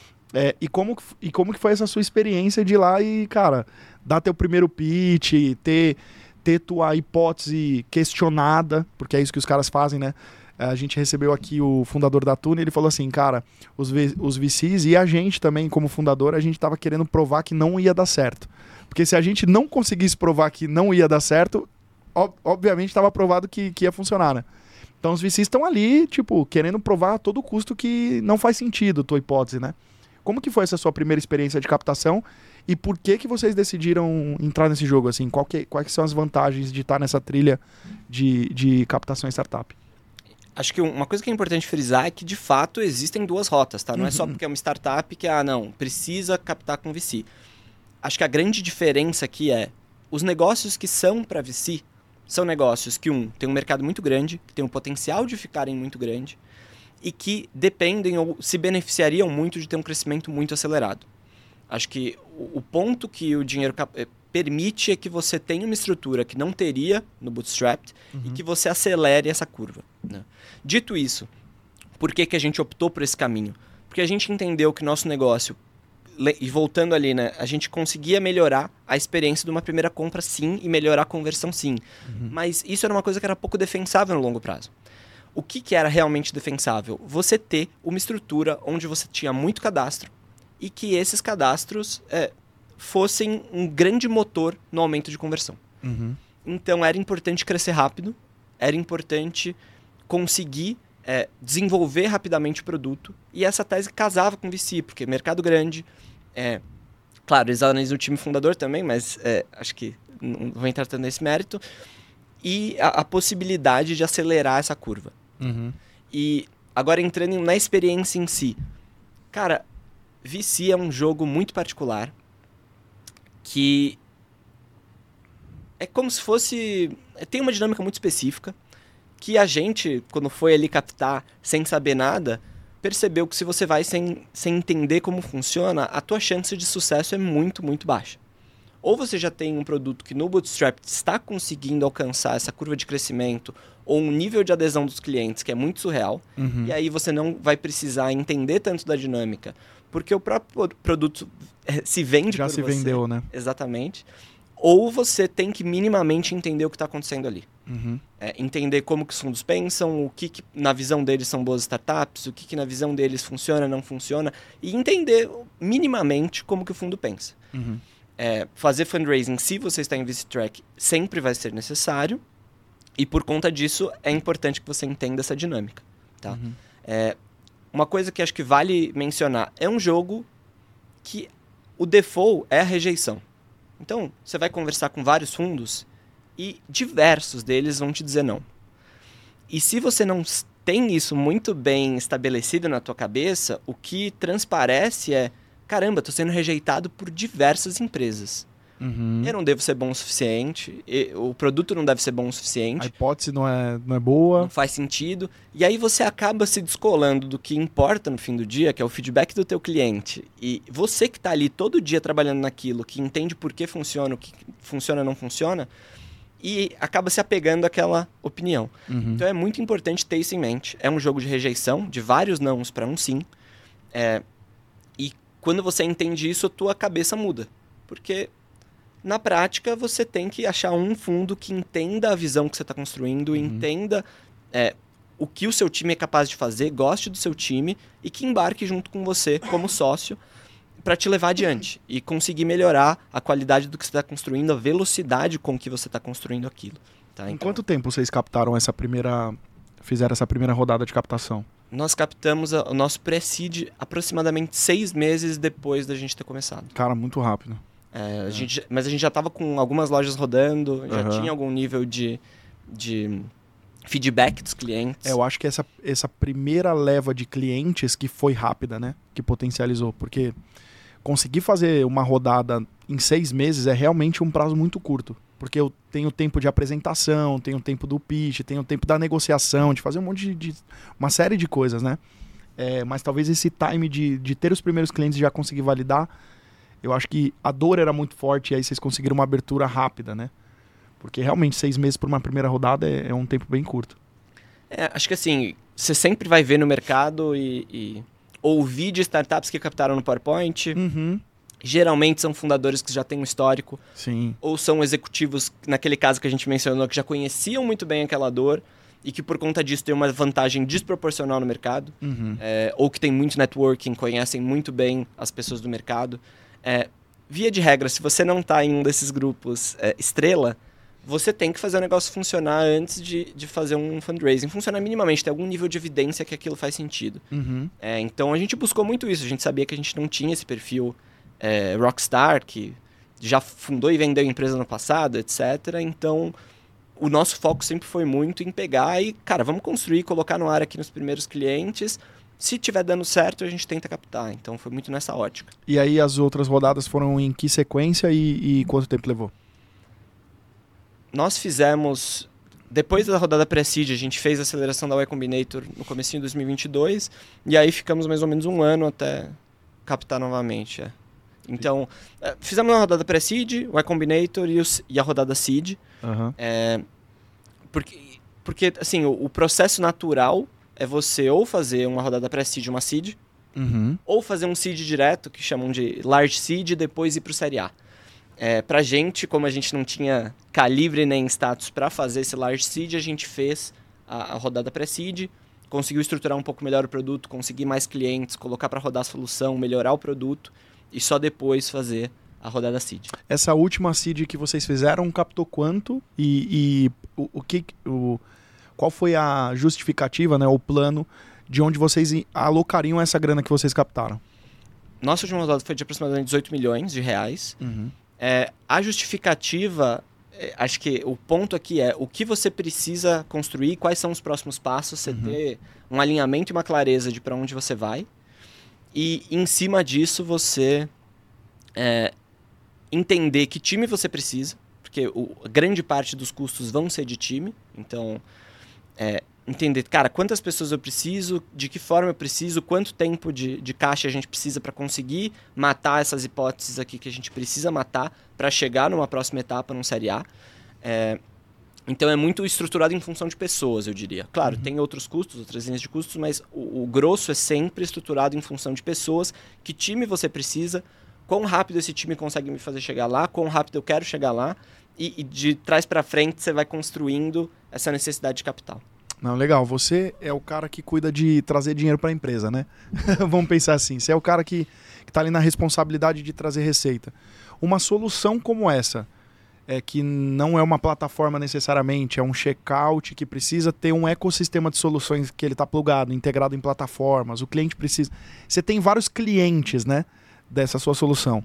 E como que foi essa sua experiência de ir lá e, cara, dar teu primeiro pitch, ter tua hipótese questionada, porque é isso que os caras fazem, né? A gente recebeu aqui o fundador da Tune, ele falou assim, cara, os VCs e a gente também, como fundador, a gente estava querendo provar que não ia dar certo. Porque se a gente não conseguisse provar que não ia dar certo, obviamente estava provado que ia funcionar, né? Então os VCs estão ali, tipo, querendo provar a todo custo que não faz sentido a tua hipótese, né? Como que foi essa sua primeira experiência de captação e por que vocês decidiram entrar nesse jogo, assim? Quais são as vantagens de estar nessa trilha de captação em startup? Acho que uma coisa que é importante frisar é que, de fato, existem 2 rotas, tá? Não é só porque é uma startup que, precisa captar com VC. Acho que a grande diferença aqui é os negócios que são para VC são negócios que, tem um mercado muito grande, que tem um potencial de ficarem muito grande e que dependem ou se beneficiariam muito de ter um crescimento muito acelerado. Acho que o ponto que o dinheiro permite é que você tenha uma estrutura que não teria no Bootstrap e que você acelere essa curva, né? Dito isso, por que a gente optou por esse caminho? Porque a gente entendeu que nosso negócio, e voltando ali, né, a gente conseguia melhorar a experiência de uma primeira compra, sim, e melhorar a conversão, sim. Mas isso era uma coisa que era pouco defensável no longo prazo. O que era realmente defensável? Você ter uma estrutura onde você tinha muito cadastro e que esses cadastros fossem um grande motor no aumento de conversão. Então, era importante crescer rápido, era importante conseguir desenvolver rapidamente o produto, e essa tese casava com o VC, porque mercado grande, claro, eles analisam o time fundador também, mas acho que não vou entrar tanto nesse mérito, e a possibilidade de acelerar essa curva. E agora entrando na experiência em si, cara, VC é um jogo muito particular, que é como se fosse... tem uma dinâmica muito específica, que a gente, quando foi ali captar sem saber nada, percebeu que se você vai sem entender como funciona, a tua chance de sucesso é muito, muito baixa. Ou você já tem um produto que no Bootstrap está conseguindo alcançar essa curva de crescimento, ou um nível de adesão dos clientes que é muito surreal, e aí você não vai precisar entender tanto da dinâmica, porque o próprio produto se vende já por se você. vendeu, né? Exatamente. Ou você tem que minimamente entender o que está acontecendo ali. Entender como que os fundos pensam, o que na visão deles são boas startups, o que na visão deles funciona, não funciona, e entender minimamente como que o fundo pensa. Fazer fundraising, se você está em VC Track, sempre vai ser necessário, e por conta disso é importante que você entenda essa dinâmica. Tá? Uma coisa que acho que vale mencionar, é um jogo que o default é a rejeição. Então, você vai conversar com vários fundos e diversos deles vão te dizer não. E se você não tem isso muito bem estabelecido na tua cabeça, o que transparece é, caramba, estou sendo rejeitado por diversas empresas. Eu não devo ser bom o suficiente, o produto não deve ser bom o suficiente. A hipótese não é boa. Não faz sentido. E aí você acaba se descolando do que importa no fim do dia, que é o feedback do teu cliente. E você que está ali todo dia trabalhando naquilo, que entende por que funciona, o que funciona ou não funciona, e acaba se apegando àquela opinião. Então é muito importante ter isso em mente. É um jogo de rejeição, de vários nãos para um sim. E quando você entende isso, a tua cabeça muda. Porque na prática, você tem que achar um fundo que entenda a visão que você está construindo, entenda o que o seu time é capaz de fazer, goste do seu time e que embarque junto com você como sócio para te levar adiante e conseguir melhorar a qualidade do que você está construindo, a velocidade com que você está construindo aquilo. Tá? Em quanto tempo vocês captaram fizeram essa primeira rodada de captação? Nós captamos o nosso pré-seed aproximadamente 6 meses depois da gente ter começado. Cara, muito rápido. Mas a gente já estava com algumas lojas rodando, já tinha algum nível de feedback dos clientes. Eu acho que essa primeira leva de clientes que foi rápida, né? Que potencializou. Porque conseguir fazer uma rodada em 6 meses é realmente um prazo muito curto. Porque eu tenho tempo de apresentação, tenho tempo do pitch, tenho tempo da negociação, de fazer uma série de coisas, né? Mas talvez esse time de ter os primeiros clientes e já conseguir validar, eu acho que a dor era muito forte e aí vocês conseguiram uma abertura rápida, né? Porque realmente 6 meses por uma primeira rodada é um tempo bem curto. Acho que assim, você sempre vai ver no mercado e ouvir de startups que captaram no PowerPoint. Geralmente são fundadores que já têm um histórico. Sim. Ou são executivos, naquele caso que a gente mencionou, que já conheciam muito bem aquela dor e que por conta disso tem uma vantagem desproporcional no mercado. Ou que tem muito networking, conhecem muito bem as pessoas do mercado. Via de regra, se você não está em um desses grupos estrela, você tem que fazer o negócio funcionar antes de fazer um fundraising. Funcionar minimamente, ter algum nível de evidência que aquilo faz sentido. Então a gente buscou muito isso. A gente sabia que a gente não tinha esse perfil rockstar, que já fundou e vendeu empresa no passado, etc. Então o nosso foco sempre foi muito em pegar e, cara, vamos construir, colocar no ar aqui nos primeiros clientes. Se tiver dando certo, a gente tenta captar. Então, foi muito nessa ótica. E aí, as outras rodadas foram em que sequência e quanto tempo levou? Nós fizemos... Depois da rodada pré-seed, a gente fez a aceleração da Y Combinator no comecinho de 2022. E aí, ficamos mais ou menos 1 ano até captar novamente. Então, fizemos uma rodada pré-seed, o Y Combinator e a rodada seed. Porque, assim, o processo natural é você ou fazer uma rodada pré-seed e uma seed, ou fazer um seed direto, que chamam de large seed, e depois ir para o série A. Pra gente, como a gente não tinha calibre nem status para fazer esse large seed, a gente fez a rodada pré-seed, conseguiu estruturar um pouco melhor o produto, conseguir mais clientes, colocar para rodar a solução, melhorar o produto, e só depois fazer a rodada seed. Essa última seed que vocês fizeram captou quanto? Qual foi a justificativa, né, o plano de onde vocês alocariam essa grana que vocês captaram? Nossa última rodada foi de aproximadamente 18 milhões de reais. A justificativa, acho que o ponto aqui é o que você precisa construir, quais são os próximos passos, você ter um alinhamento e uma clareza de para onde você vai. E em cima disso você entender que time você precisa, porque a grande parte dos custos vão ser de time. Então, entender, cara, quantas pessoas eu preciso, de que forma eu preciso, quanto tempo de caixa a gente precisa para conseguir matar essas hipóteses aqui que a gente precisa matar para chegar numa próxima etapa, num série A. Então é muito estruturado em função de pessoas, eu diria. Claro, tem outros custos, outras linhas de custos, mas o grosso é sempre estruturado em função de pessoas. Que time você precisa, quão rápido esse time consegue me fazer chegar lá, quão rápido eu quero chegar lá, e de trás para frente você vai construindo essa necessidade de capital. Não, legal. Você é o cara que cuida de trazer dinheiro para a empresa, né? Vamos pensar assim. Você é o cara que está ali na responsabilidade de trazer receita. Uma solução como essa, que não é uma plataforma necessariamente, é um checkout que precisa ter um ecossistema de soluções que ele está plugado, integrado em plataformas. O cliente precisa... Você tem vários clientes, né? dessa sua solução.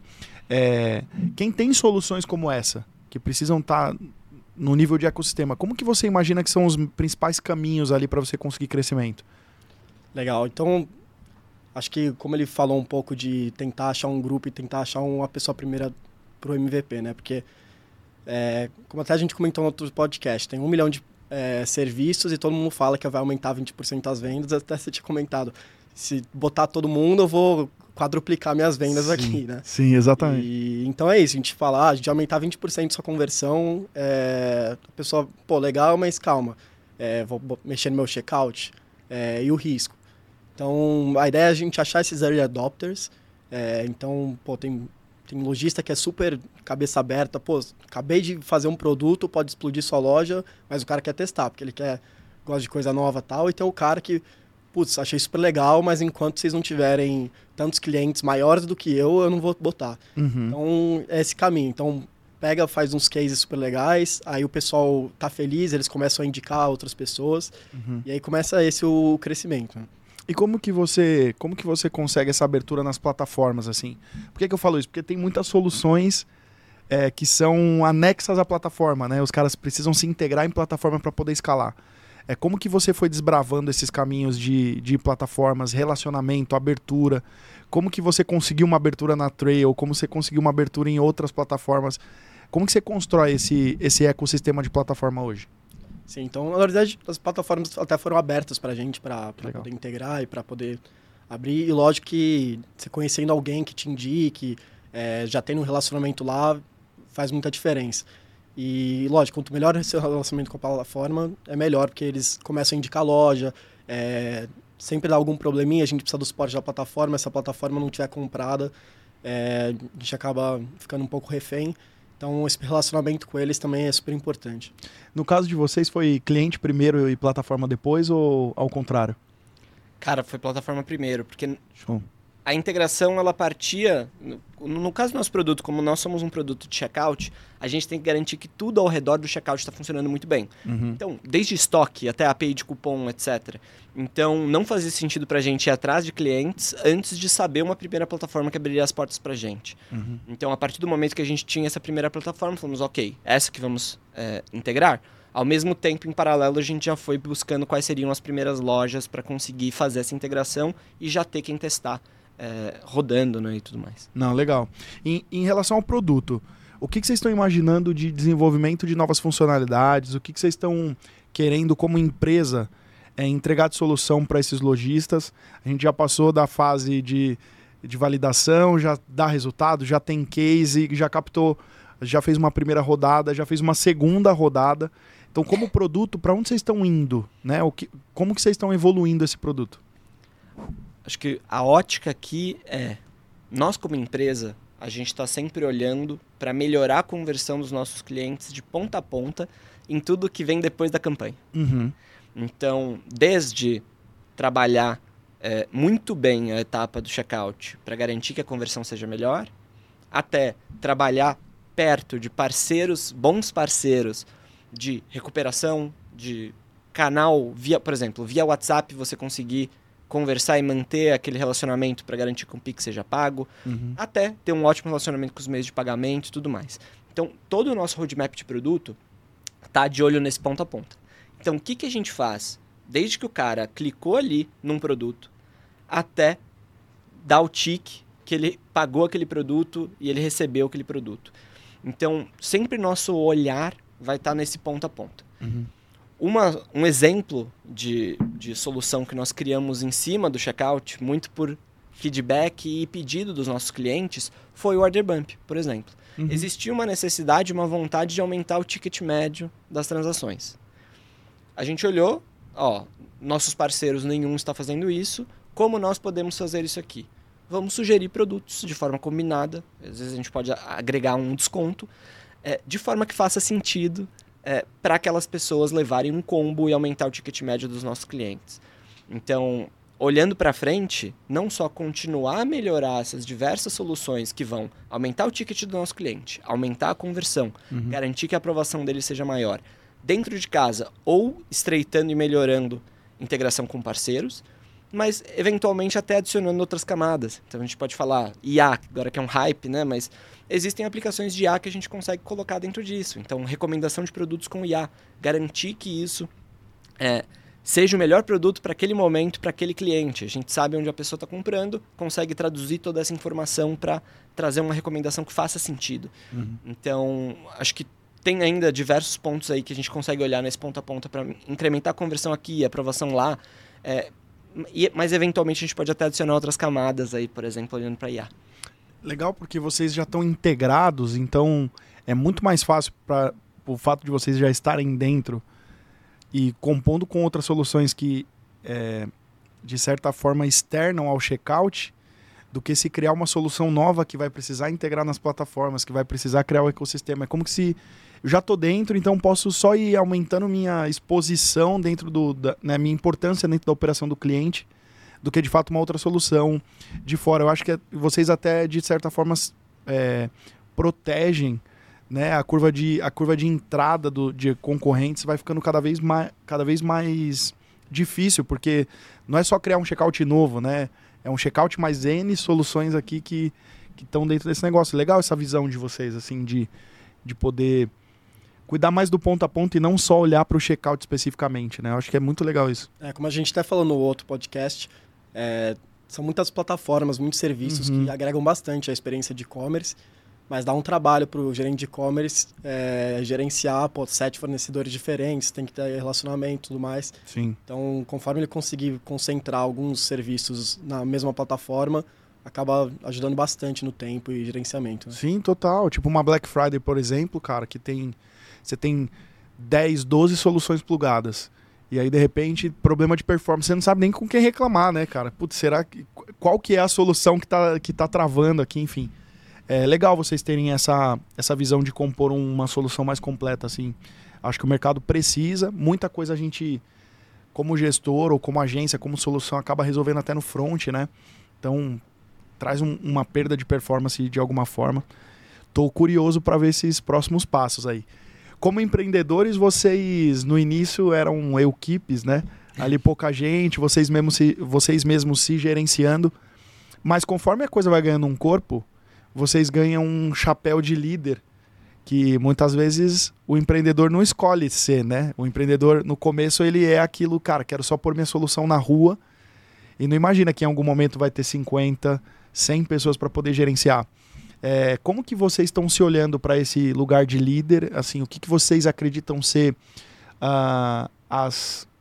Quem tem soluções como essa, que precisam estar no nível de ecossistema, como que você imagina que são os principais caminhos ali para você conseguir crescimento? Legal, então acho que como ele falou um pouco de tentar achar um grupo e tentar achar uma pessoa primeira para o MVP, né? Porque, como até a gente comentou no outro podcast, tem 1 milhão de serviços e todo mundo fala que vai aumentar 20% as vendas, até você tinha comentado. Se botar todo mundo, eu vou quadruplicar minhas vendas aqui, né? Sim, exatamente. Então é isso, a gente fala, a gente aumentar 20% sua conversão, a pessoa, pô, legal, mas calma, vou mexer no meu checkout, e o risco. Então, a ideia é a gente achar esses early adopters. Então, pô, tem lojista que é super cabeça aberta. Pô, acabei de fazer um produto, pode explodir sua loja, mas o cara quer testar, porque ele gosta de coisa nova e tal. E tem o cara que, putz, achei super legal, mas enquanto vocês não tiverem tantos clientes maiores do que eu não vou botar. Uhum. Então, é esse caminho. Então, faz uns cases super legais, aí o pessoal tá feliz, eles começam a indicar outras pessoas, e aí começa o crescimento. E como que você consegue essa abertura nas plataformas, assim? Por que eu falo isso? Porque tem muitas soluções que são anexas à plataforma, né? Os caras precisam se integrar em plataforma para poder escalar. Como que você foi desbravando esses caminhos de plataformas, relacionamento, abertura? Como que você conseguiu uma abertura na Trail? Como você conseguiu uma abertura em outras plataformas? Como que você constrói esse ecossistema de plataforma hoje? Sim, então, na verdade, as plataformas até foram abertas para a gente, para poder integrar e para poder abrir. E lógico que você conhecendo alguém que te indique, já tendo um relacionamento lá, faz muita diferença. E, lógico, quanto melhor o seu relacionamento com a plataforma, é melhor, porque eles começam a indicar a loja, sempre dá algum probleminha, a gente precisa do suporte da plataforma, se a plataforma não tiver comprada, a gente acaba ficando um pouco refém. Então, esse relacionamento com eles também é super importante. No caso de vocês, foi cliente primeiro e plataforma depois ou ao contrário? Cara, foi plataforma primeiro, porque Show. a integração, ela partia... No caso do nosso produto, como nós somos um produto de checkout, a gente tem que garantir que tudo ao redor do checkout está funcionando muito bem. Uhum. Então, desde estoque até API de cupom, etc. Então, não fazia sentido para a gente ir atrás de clientes antes de saber uma primeira plataforma que abriria as portas para a gente. Uhum. Então, a partir do momento que a gente tinha essa primeira plataforma, falamos, ok, essa que vamos integrar. Ao mesmo tempo, em paralelo, a gente já foi buscando quais seriam as primeiras lojas para conseguir fazer essa integração e já ter quem testar rodando, né, e tudo mais. Não, legal. Em relação ao produto, o que vocês estão imaginando de desenvolvimento de novas funcionalidades? O que vocês estão querendo como empresa entregar de solução para esses lojistas? A gente já passou da fase de validação, já dá resultado, já tem case, já captou, já fez uma primeira rodada, já fez uma segunda rodada. Então, como produto, para onde vocês estão indo? Né? Como que vocês estão evoluindo esse produto? Acho que a ótica aqui nós como empresa, a gente está sempre olhando para melhorar a conversão dos nossos clientes de ponta a ponta em tudo que vem depois da campanha. Uhum. Então, desde trabalhar muito bem a etapa do checkout para garantir que a conversão seja melhor, até trabalhar perto de parceiros, bons parceiros de recuperação, de canal, por exemplo, via WhatsApp você conseguir conversar e manter aquele relacionamento para garantir que o Pix seja pago, até ter um ótimo relacionamento com os meios de pagamento e tudo mais. Então, todo o nosso roadmap de produto está de olho nesse ponto a ponta. Então, o que a gente faz? Desde que o cara clicou ali num produto, até dar o tique que ele pagou aquele produto e ele recebeu aquele produto. Então, sempre nosso olhar vai estar nesse ponto a ponta. Uhum. Um exemplo de solução que nós criamos em cima do checkout, muito por feedback e pedido dos nossos clientes, foi o Order Bump, por exemplo. Uhum. Existia uma necessidade, uma vontade de aumentar o ticket médio das transações. A gente olhou, nossos parceiros nenhum está fazendo isso, como nós podemos fazer isso aqui? Vamos sugerir produtos de forma combinada, às vezes a gente pode agregar um desconto, de forma que faça sentido para aquelas pessoas levarem um combo e aumentar o ticket médio dos nossos clientes. Então, olhando para frente, não só continuar a melhorar essas diversas soluções que vão aumentar o ticket do nosso cliente, aumentar a conversão, garantir que a aprovação dele seja maior, dentro de casa ou estreitando e melhorando integração com parceiros, mas eventualmente até adicionando outras camadas. Então a gente pode falar IA, agora que é um hype, né? Mas existem aplicações de IA que a gente consegue colocar dentro disso. Então, recomendação de produtos com IA, garantir que isso seja o melhor produto para aquele momento, para aquele cliente. A gente sabe onde a pessoa está comprando, consegue traduzir toda essa informação para trazer uma recomendação que faça sentido. Então, acho que tem ainda diversos pontos aí que a gente consegue olhar nesse ponto a ponta para incrementar a conversão aqui, a aprovação lá. Mas, eventualmente, a gente pode até adicionar outras camadas aí, por exemplo, olhando para IA. Legal, porque vocês já estão integrados, então é muito mais fácil para o fato de vocês já estarem dentro e compondo com outras soluções que, de certa forma, externam ao checkout, do que se criar uma solução nova que vai precisar integrar nas plataformas, que vai precisar criar o ecossistema. É como que se eu já estou dentro, então posso só ir aumentando minha exposição dentro minha importância dentro da operação do cliente, do que de fato uma outra solução de fora. Eu acho que vocês até, de certa forma, protegem, né, a curva de entrada de concorrentes vai ficando cada vez mais difícil, porque não é só criar um checkout novo, né? É um checkout mais N soluções aqui que estão dentro desse negócio. Legal essa visão de vocês, assim, de poder cuidar mais do ponto a ponto e não só olhar para o checkout especificamente, né? Eu acho que é muito legal isso. Como a gente até falou no outro podcast, são muitas plataformas, muitos serviços que agregam bastante a experiência de e-commerce, mas dá um trabalho para o gerente de e-commerce gerenciar 7 fornecedores diferentes, tem que ter relacionamento e tudo mais. Sim. Então, conforme ele conseguir concentrar alguns serviços na mesma plataforma, acaba ajudando bastante no tempo e gerenciamento. Né? Sim, total. Tipo uma Black Friday, por exemplo, cara, que você tem 10, 12 soluções plugadas. E aí, de repente, problema de performance, você não sabe nem com quem reclamar, né, cara? Putz, qual que é a solução que tá travando aqui, enfim. É legal vocês terem essa visão de compor uma solução mais completa, assim. Acho que o mercado precisa, muita coisa a gente, como gestor ou como agência, como solução, acaba resolvendo até no front, né? Então, traz uma perda de performance de alguma forma. Tô curioso para ver esses próximos passos aí. Como empreendedores, vocês no início eram equipes, né? Ali pouca gente, vocês mesmos se gerenciando. Mas conforme a coisa vai ganhando um corpo, vocês ganham um chapéu de líder, que muitas vezes o empreendedor não escolhe ser, né? O empreendedor, no começo, ele é aquilo, cara, quero só pôr minha solução na rua e não imagina que em algum momento vai ter 50, 100 pessoas para poder gerenciar. Como que vocês estão se olhando para esse lugar de líder? Assim, o que vocês acreditam ser as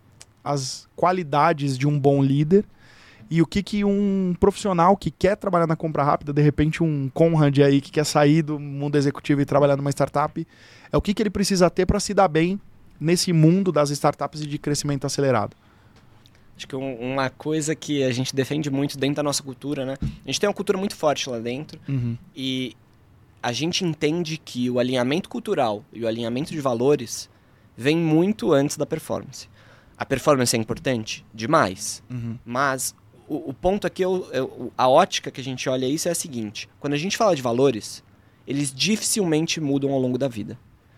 qualidades de um bom líder? E o que um profissional que quer trabalhar na compra rápida, de repente um Conrad aí que quer sair do mundo executivo e trabalhar numa startup, o que ele precisa ter para se dar bem nesse mundo das startups e de crescimento acelerado? Acho que uma coisa que a gente defende muito dentro da nossa cultura, né? A gente tem uma cultura muito forte lá dentro e a gente entende que o alinhamento cultural e o alinhamento de valores vem muito antes da performance. A performance é importante? Demais. Mas o ponto aqui, a ótica que a gente olha isso é a seguinte. Quando a gente fala de valores, eles dificilmente mudam ao longo da vida.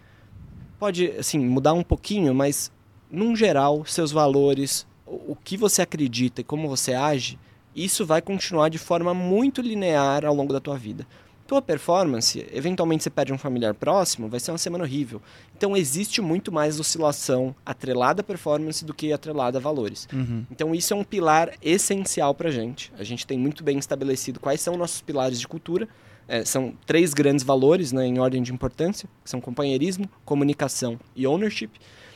Pode, assim, mudar um pouquinho, mas, num geral, seus valores, o que você acredita e como você age, isso vai continuar de forma muito linear ao longo da tua vida. Tua performance, eventualmente você perde um familiar próximo, vai ser uma semana horrível. Então existe muito mais oscilação atrelada à performance do que atrelada a valores. Então isso é um pilar essencial pra gente. A gente tem muito bem estabelecido quais são nossos pilares de cultura. São 3 grandes valores, né, em ordem de importância, que são companheirismo, comunicação e ownership.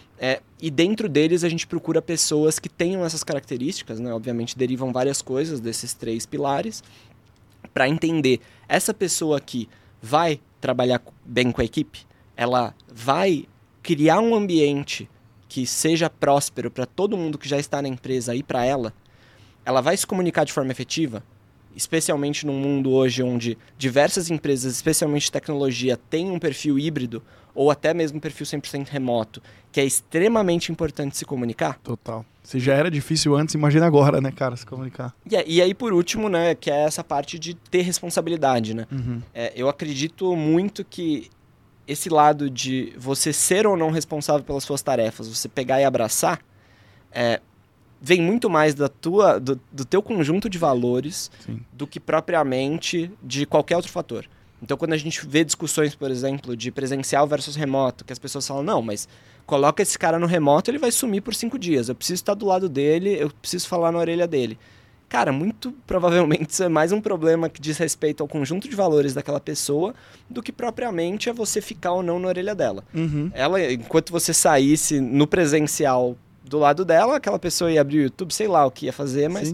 E dentro deles a gente procura pessoas que tenham essas características, né? Obviamente derivam várias coisas desses 3 pilares, para entender, essa pessoa aqui vai trabalhar bem com a equipe? Ela vai criar um ambiente que seja próspero para todo mundo que já está na empresa e para ela? Ela vai se comunicar de forma efetiva? Especialmente num mundo hoje onde diversas empresas, especialmente de tecnologia, têm um perfil híbrido ou até mesmo um perfil 100% remoto, que é extremamente importante se comunicar. Total. Se já era difícil antes, imagina agora, né, cara, se comunicar. E aí, por último, né, que é essa parte de ter responsabilidade, né? Eu acredito muito que esse lado de você ser ou não responsável pelas suas tarefas, você pegar e abraçar, vem muito mais do teu conjunto de valores Sim. do que propriamente de qualquer outro fator. Então, quando a gente vê discussões, por exemplo, de presencial versus remoto, que as pessoas falam, não, mas coloca esse cara no remoto, ele vai sumir por 5 dias. Eu preciso estar do lado dele, eu preciso falar na orelha dele. Cara, muito provavelmente isso é mais um problema que diz respeito ao conjunto de valores daquela pessoa do que propriamente a você ficar ou não na orelha dela. Ela, enquanto você saísse no presencial do lado dela, aquela pessoa ia abrir o YouTube, sei lá o que ia fazer, mas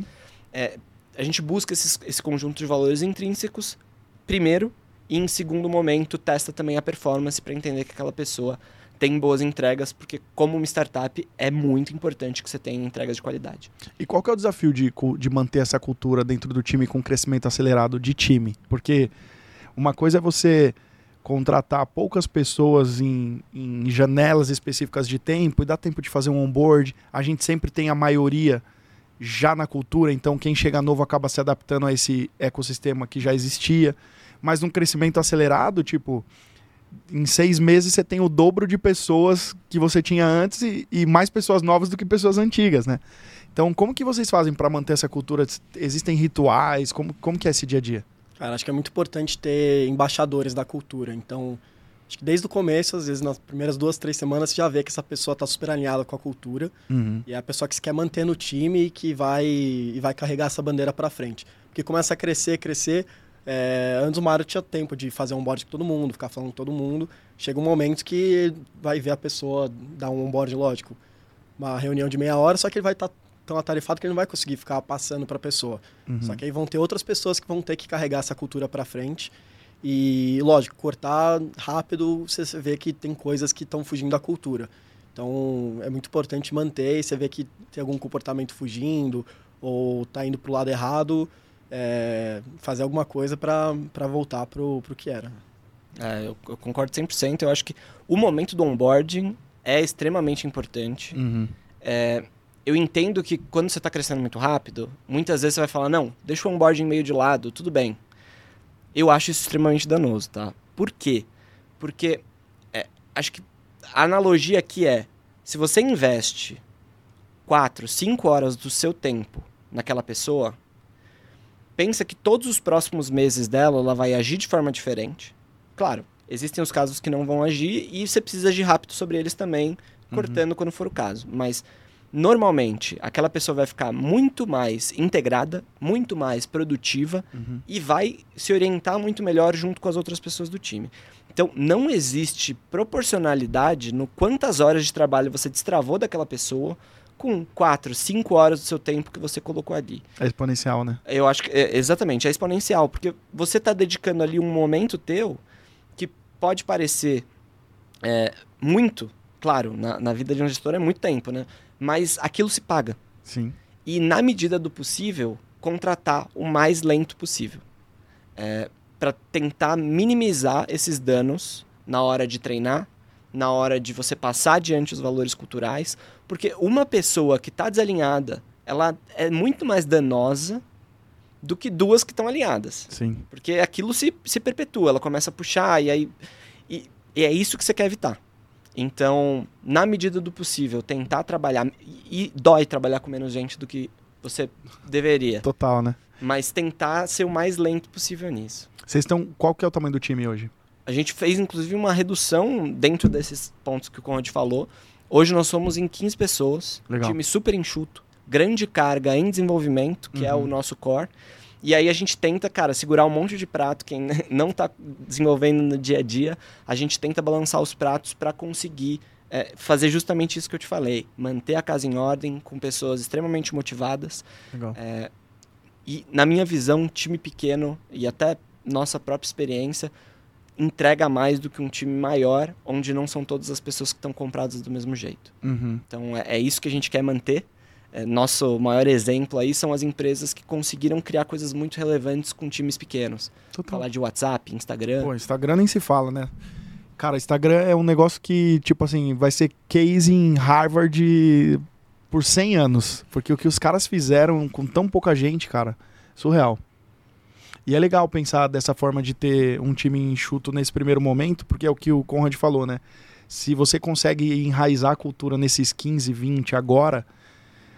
a gente busca esse conjunto de valores intrínsecos primeiro e, em segundo momento, testa também a performance para entender que aquela pessoa tem boas entregas, porque como uma startup é muito importante que você tenha entregas de qualidade. E qual que é o desafio de manter essa cultura dentro do time com crescimento acelerado de time? Porque uma coisa é você contratar poucas pessoas em janelas específicas de tempo e dar tempo de fazer um onboard. A gente sempre tem a maioria já na cultura, então quem chega novo acaba se adaptando a esse ecossistema que já existia. Mas num crescimento acelerado, tipo, em 6 meses você tem o dobro de pessoas que você tinha antes e mais pessoas novas do que pessoas antigas, né? Então, como que vocês fazem para manter essa cultura? Existem rituais? Como que é esse dia a dia? Cara, acho que é muito importante ter embaixadores da cultura. Então, acho que desde o começo, às vezes nas primeiras 2, 3 semanas, você já vê que essa pessoa está super alinhada com a cultura. E é a pessoa que se quer manter no time e que vai carregar essa bandeira para frente. Porque começa a crescer. Antes o Mário tinha tempo de fazer um onboard com todo mundo, ficar falando com todo mundo. Chega um momento que vai ver a pessoa dar um onboard, lógico, uma reunião de meia hora, só que ele vai estar tão atarefado que ele não vai conseguir ficar passando para a pessoa. Só que aí vão ter outras pessoas que vão ter que carregar essa cultura para frente. E, lógico, cortar rápido, você vê que tem coisas que estão fugindo da cultura. Então, é muito importante manter, e você vê que tem algum comportamento fugindo ou está indo para o lado errado, fazer alguma coisa para voltar pro que era. Eu concordo 100%. Eu acho que o momento do onboarding é extremamente importante. Eu entendo que quando você está crescendo muito rápido, muitas vezes você vai falar, não, deixa o onboarding meio de lado, tudo bem. Eu acho isso extremamente danoso, tá? Por quê? Porque acho que a analogia aqui se você investe 4, 5 horas do seu tempo naquela pessoa, pensa que todos os próximos meses dela, ela vai agir de forma diferente. Claro, existem os casos que não vão agir e você precisa agir rápido sobre eles também, cortando quando for o caso. Mas, normalmente, aquela pessoa vai ficar muito mais integrada, muito mais produtiva e vai se orientar muito melhor junto com as outras pessoas do time. Então, não existe proporcionalidade no quantas horas de trabalho você destravou daquela pessoa com 4, 5 horas do seu tempo que você colocou ali. É exponencial, né? Eu acho que, exatamente, é exponencial, porque você está dedicando ali um momento teu que pode parecer muito, claro, na vida de um gestor é muito tempo, né? Mas aquilo se paga. Sim. E, na medida do possível, contratar o mais lento possível. Para tentar minimizar esses danos na hora de treinar, na hora de você passar adiante os valores culturais, porque uma pessoa que está desalinhada, ela é muito mais danosa do que 2 que estão alinhadas. Sim. Porque aquilo se perpetua, ela começa a puxar e é isso que você quer evitar. Então, na medida do possível, tentar trabalhar, e dói trabalhar com menos gente do que você deveria. Total, né? Mas tentar ser o mais lento possível nisso. Qual que é o tamanho do time hoje? A gente fez, inclusive, uma redução dentro desses pontos que o Conrad falou. Hoje nós somos em 15 pessoas. Legal. Time super enxuto. Grande carga em desenvolvimento, que é o nosso core. E aí a gente tenta, cara, segurar um monte de prato. Quem não está desenvolvendo no dia a dia, a gente tenta balançar os pratos para conseguir fazer justamente isso que eu te falei. Manter a casa em ordem, com pessoas extremamente motivadas. Legal. E, na minha visão, um time pequeno e até nossa própria experiência entrega mais do que um time maior, onde não são todas as pessoas que estão compradas do mesmo jeito. Então, é isso que a gente quer manter. Nosso maior exemplo aí são as empresas que conseguiram criar coisas muito relevantes com times pequenos. Total. Falar de WhatsApp, Instagram. Pô, Instagram nem se fala, né? Cara, Instagram é um negócio que, tipo assim, vai ser case em Harvard por 100 anos. Porque o que os caras fizeram com tão pouca gente, cara, surreal. E é legal pensar dessa forma de ter um time enxuto nesse primeiro momento, porque é o que o Conrad falou, né? Se você consegue enraizar a cultura nesses 15, 20 agora,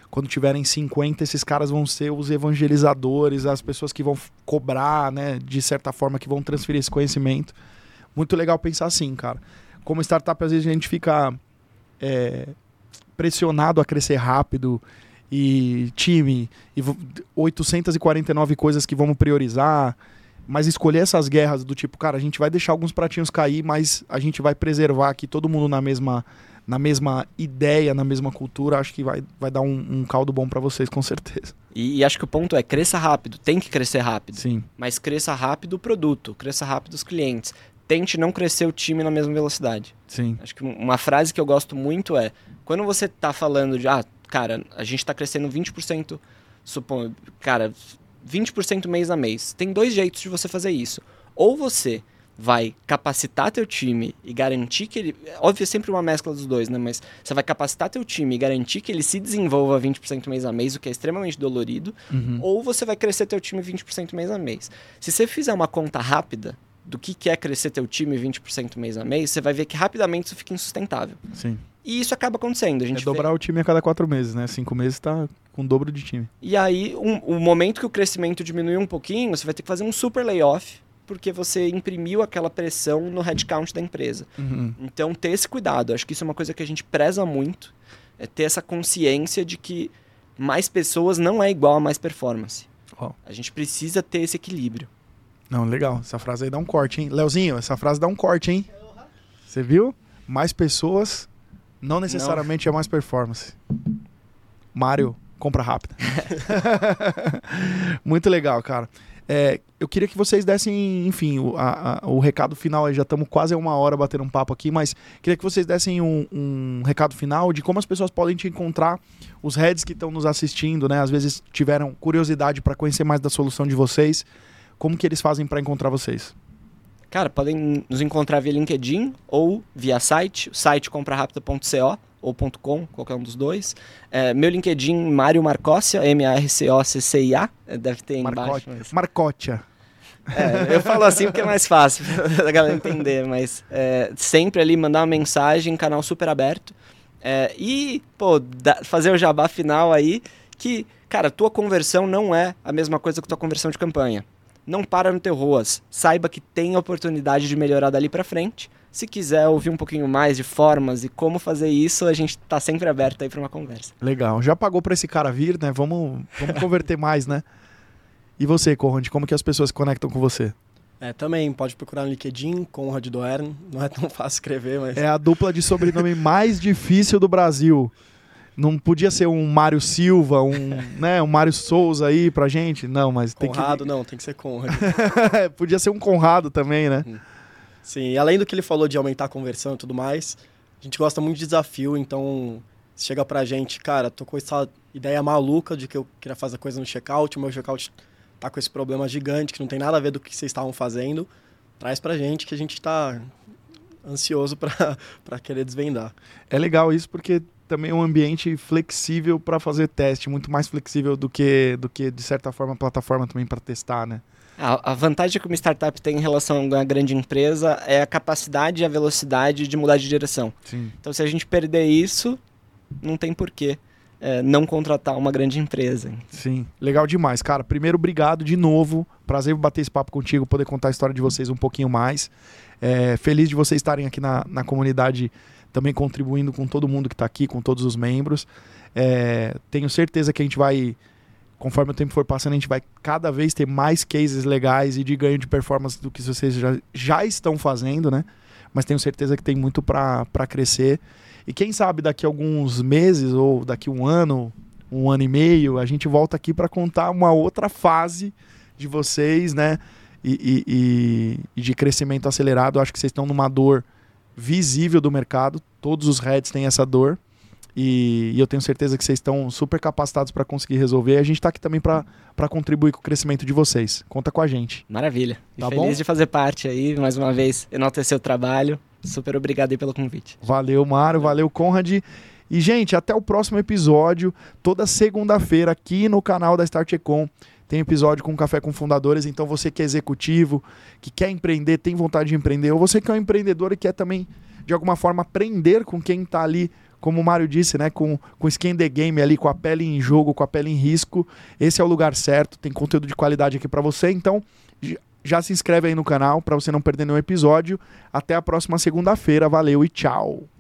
quando tiverem 50, esses caras vão ser os evangelizadores, as pessoas que vão cobrar, né, de certa forma, que vão transferir esse conhecimento. Muito legal pensar assim, cara. Como startup, às vezes a gente fica pressionado a crescer rápido e time, e 849 coisas que vamos priorizar, mas escolher essas guerras do tipo, cara, a gente vai deixar alguns pratinhos cair, mas a gente vai preservar aqui todo mundo na mesma ideia, na mesma cultura, acho que vai dar um caldo bom para vocês, com certeza. E acho que o ponto é, cresça rápido, tem que crescer rápido. Sim. Mas cresça rápido o produto, cresça rápido os clientes. Tente não crescer o time na mesma velocidade. Sim. Acho que uma frase que eu gosto muito é, quando você tá falando de, cara, a gente tá crescendo 20%, suponho, cara, 20% mês a mês. Tem 2 jeitos de você fazer isso. Ou você vai capacitar teu time e garantir que ele... Óbvio, é sempre uma mescla dos dois, né? Mas você vai capacitar teu time e garantir que ele se desenvolva 20% mês a mês, o que é extremamente dolorido. Uhum. Ou você vai crescer teu time 20% mês a mês. Se você fizer uma conta rápida do que é crescer teu time 20% mês a mês, você vai ver que rapidamente isso fica insustentável. Sim. E isso acaba acontecendo. A gente dobrar o time a cada 4 meses, né? 5 meses tá com o dobro de time. E aí, o momento que o crescimento diminuir um pouquinho, você vai ter que fazer um super layoff, porque você imprimiu aquela pressão no headcount da empresa. Uhum. Então, ter esse cuidado. Acho que isso é uma coisa que a gente preza muito, é ter essa consciência de que mais pessoas não é igual a mais performance. Oh. A gente precisa ter esse equilíbrio. Não, legal. Essa frase aí dá um corte, hein? Leozinho, essa frase dá um corte, hein? Você viu? Mais pessoas, não necessariamente é mais performance. Mário, compra rápida. Muito legal, cara. Eu queria que vocês dessem, enfim, o recado final. Aí já estamos quase 1 hora batendo um papo aqui, mas queria que vocês dessem um recado final de como as pessoas podem te encontrar, os heads que estão nos assistindo, né? Às vezes tiveram curiosidade para conhecer mais da solução de vocês. Como que eles fazem para encontrar vocês? Cara, podem nos encontrar via LinkedIn ou via site, comprarapida.co ou .com, qualquer um dos dois. Meu LinkedIn, Mário Marcócia, M-A-R-C-O-C-C-I-A, deve ter aí embaixo. Mas... Marcócia. Eu falo assim porque é mais fácil da galera entender, mas sempre ali mandar uma mensagem, canal super aberto. E, fazer o jabá final aí, que, cara, tua conversão não é a mesma coisa que tua conversão de campanha. Não para no teu ROAS. Saiba que tem oportunidade de melhorar dali pra frente. Se quiser ouvir um pouquinho mais de formas e como fazer isso, a gente tá sempre aberto aí pra uma conversa. Legal. Já pagou pra esse cara vir, né? Vamos converter mais, né? E você, Conrad, como que as pessoas se conectam com você? Também pode procurar no LinkedIn, Conrad Doern. Não é tão fácil escrever, mas... É a dupla de sobrenome mais difícil do Brasil. Não podia ser um Mário Silva, um Mário Souza aí pra gente? Não, mas tem Conrado, não, tem que ser Conrad. Podia ser um Conrado também, né? Sim, e além do que ele falou de aumentar a conversão e tudo mais, a gente gosta muito de desafio, então chega pra gente, cara, tô com essa ideia maluca de que eu queria fazer coisa no checkout, o meu checkout tá com esse problema gigante, que não tem nada a ver do que vocês estavam fazendo, traz pra gente que a gente tá ansioso pra querer desvendar. É legal isso porque também é um ambiente flexível para fazer teste, muito mais flexível do que de certa forma, a plataforma também para testar, né? A vantagem que uma startup tem em relação a uma grande empresa é a capacidade e a velocidade de mudar de direção. Sim. Então, se a gente perder isso, não tem porquê não contratar uma grande empresa. Sim, legal demais. Cara, primeiro, obrigado de novo. Prazer bater esse papo contigo, poder contar a história de vocês um pouquinho mais. Feliz de vocês estarem aqui na comunidade, também contribuindo com todo mundo que está aqui, com todos os membros. Tenho certeza que a gente vai, conforme o tempo for passando, a gente vai cada vez ter mais cases legais e de ganho de performance do que vocês já estão fazendo, né? Mas tenho certeza que tem muito para crescer. E quem sabe daqui a alguns meses ou daqui um ano e meio, a gente volta aqui para contar uma outra fase de vocês, né? E de crescimento acelerado. Acho que vocês estão numa dor visível do mercado. Todos os heads têm essa dor. E eu tenho certeza que vocês estão super capacitados para conseguir resolver. A gente está aqui também para contribuir com o crescimento de vocês. Conta com a gente. Maravilha. Tá feliz bom? de fazer parte aí, mais uma vez, enaltecer o trabalho. Super obrigado aí pelo convite. Valeu, Mário. Valeu, Conrad. E, gente, até o próximo episódio. Toda segunda-feira aqui no canal da Start Econ tem episódio com Café com Fundadores. Então, você que é executivo, que quer empreender, tem vontade de empreender, ou você que é um empreendedor e quer também, de alguma forma, aprender com quem está ali como o Mário disse, né, com Skin the Game ali, com a pele em jogo, com a pele em risco, esse é o lugar certo, tem conteúdo de qualidade aqui para você, então já se inscreve aí no canal para você não perder nenhum episódio. Até a próxima segunda-feira, valeu e tchau!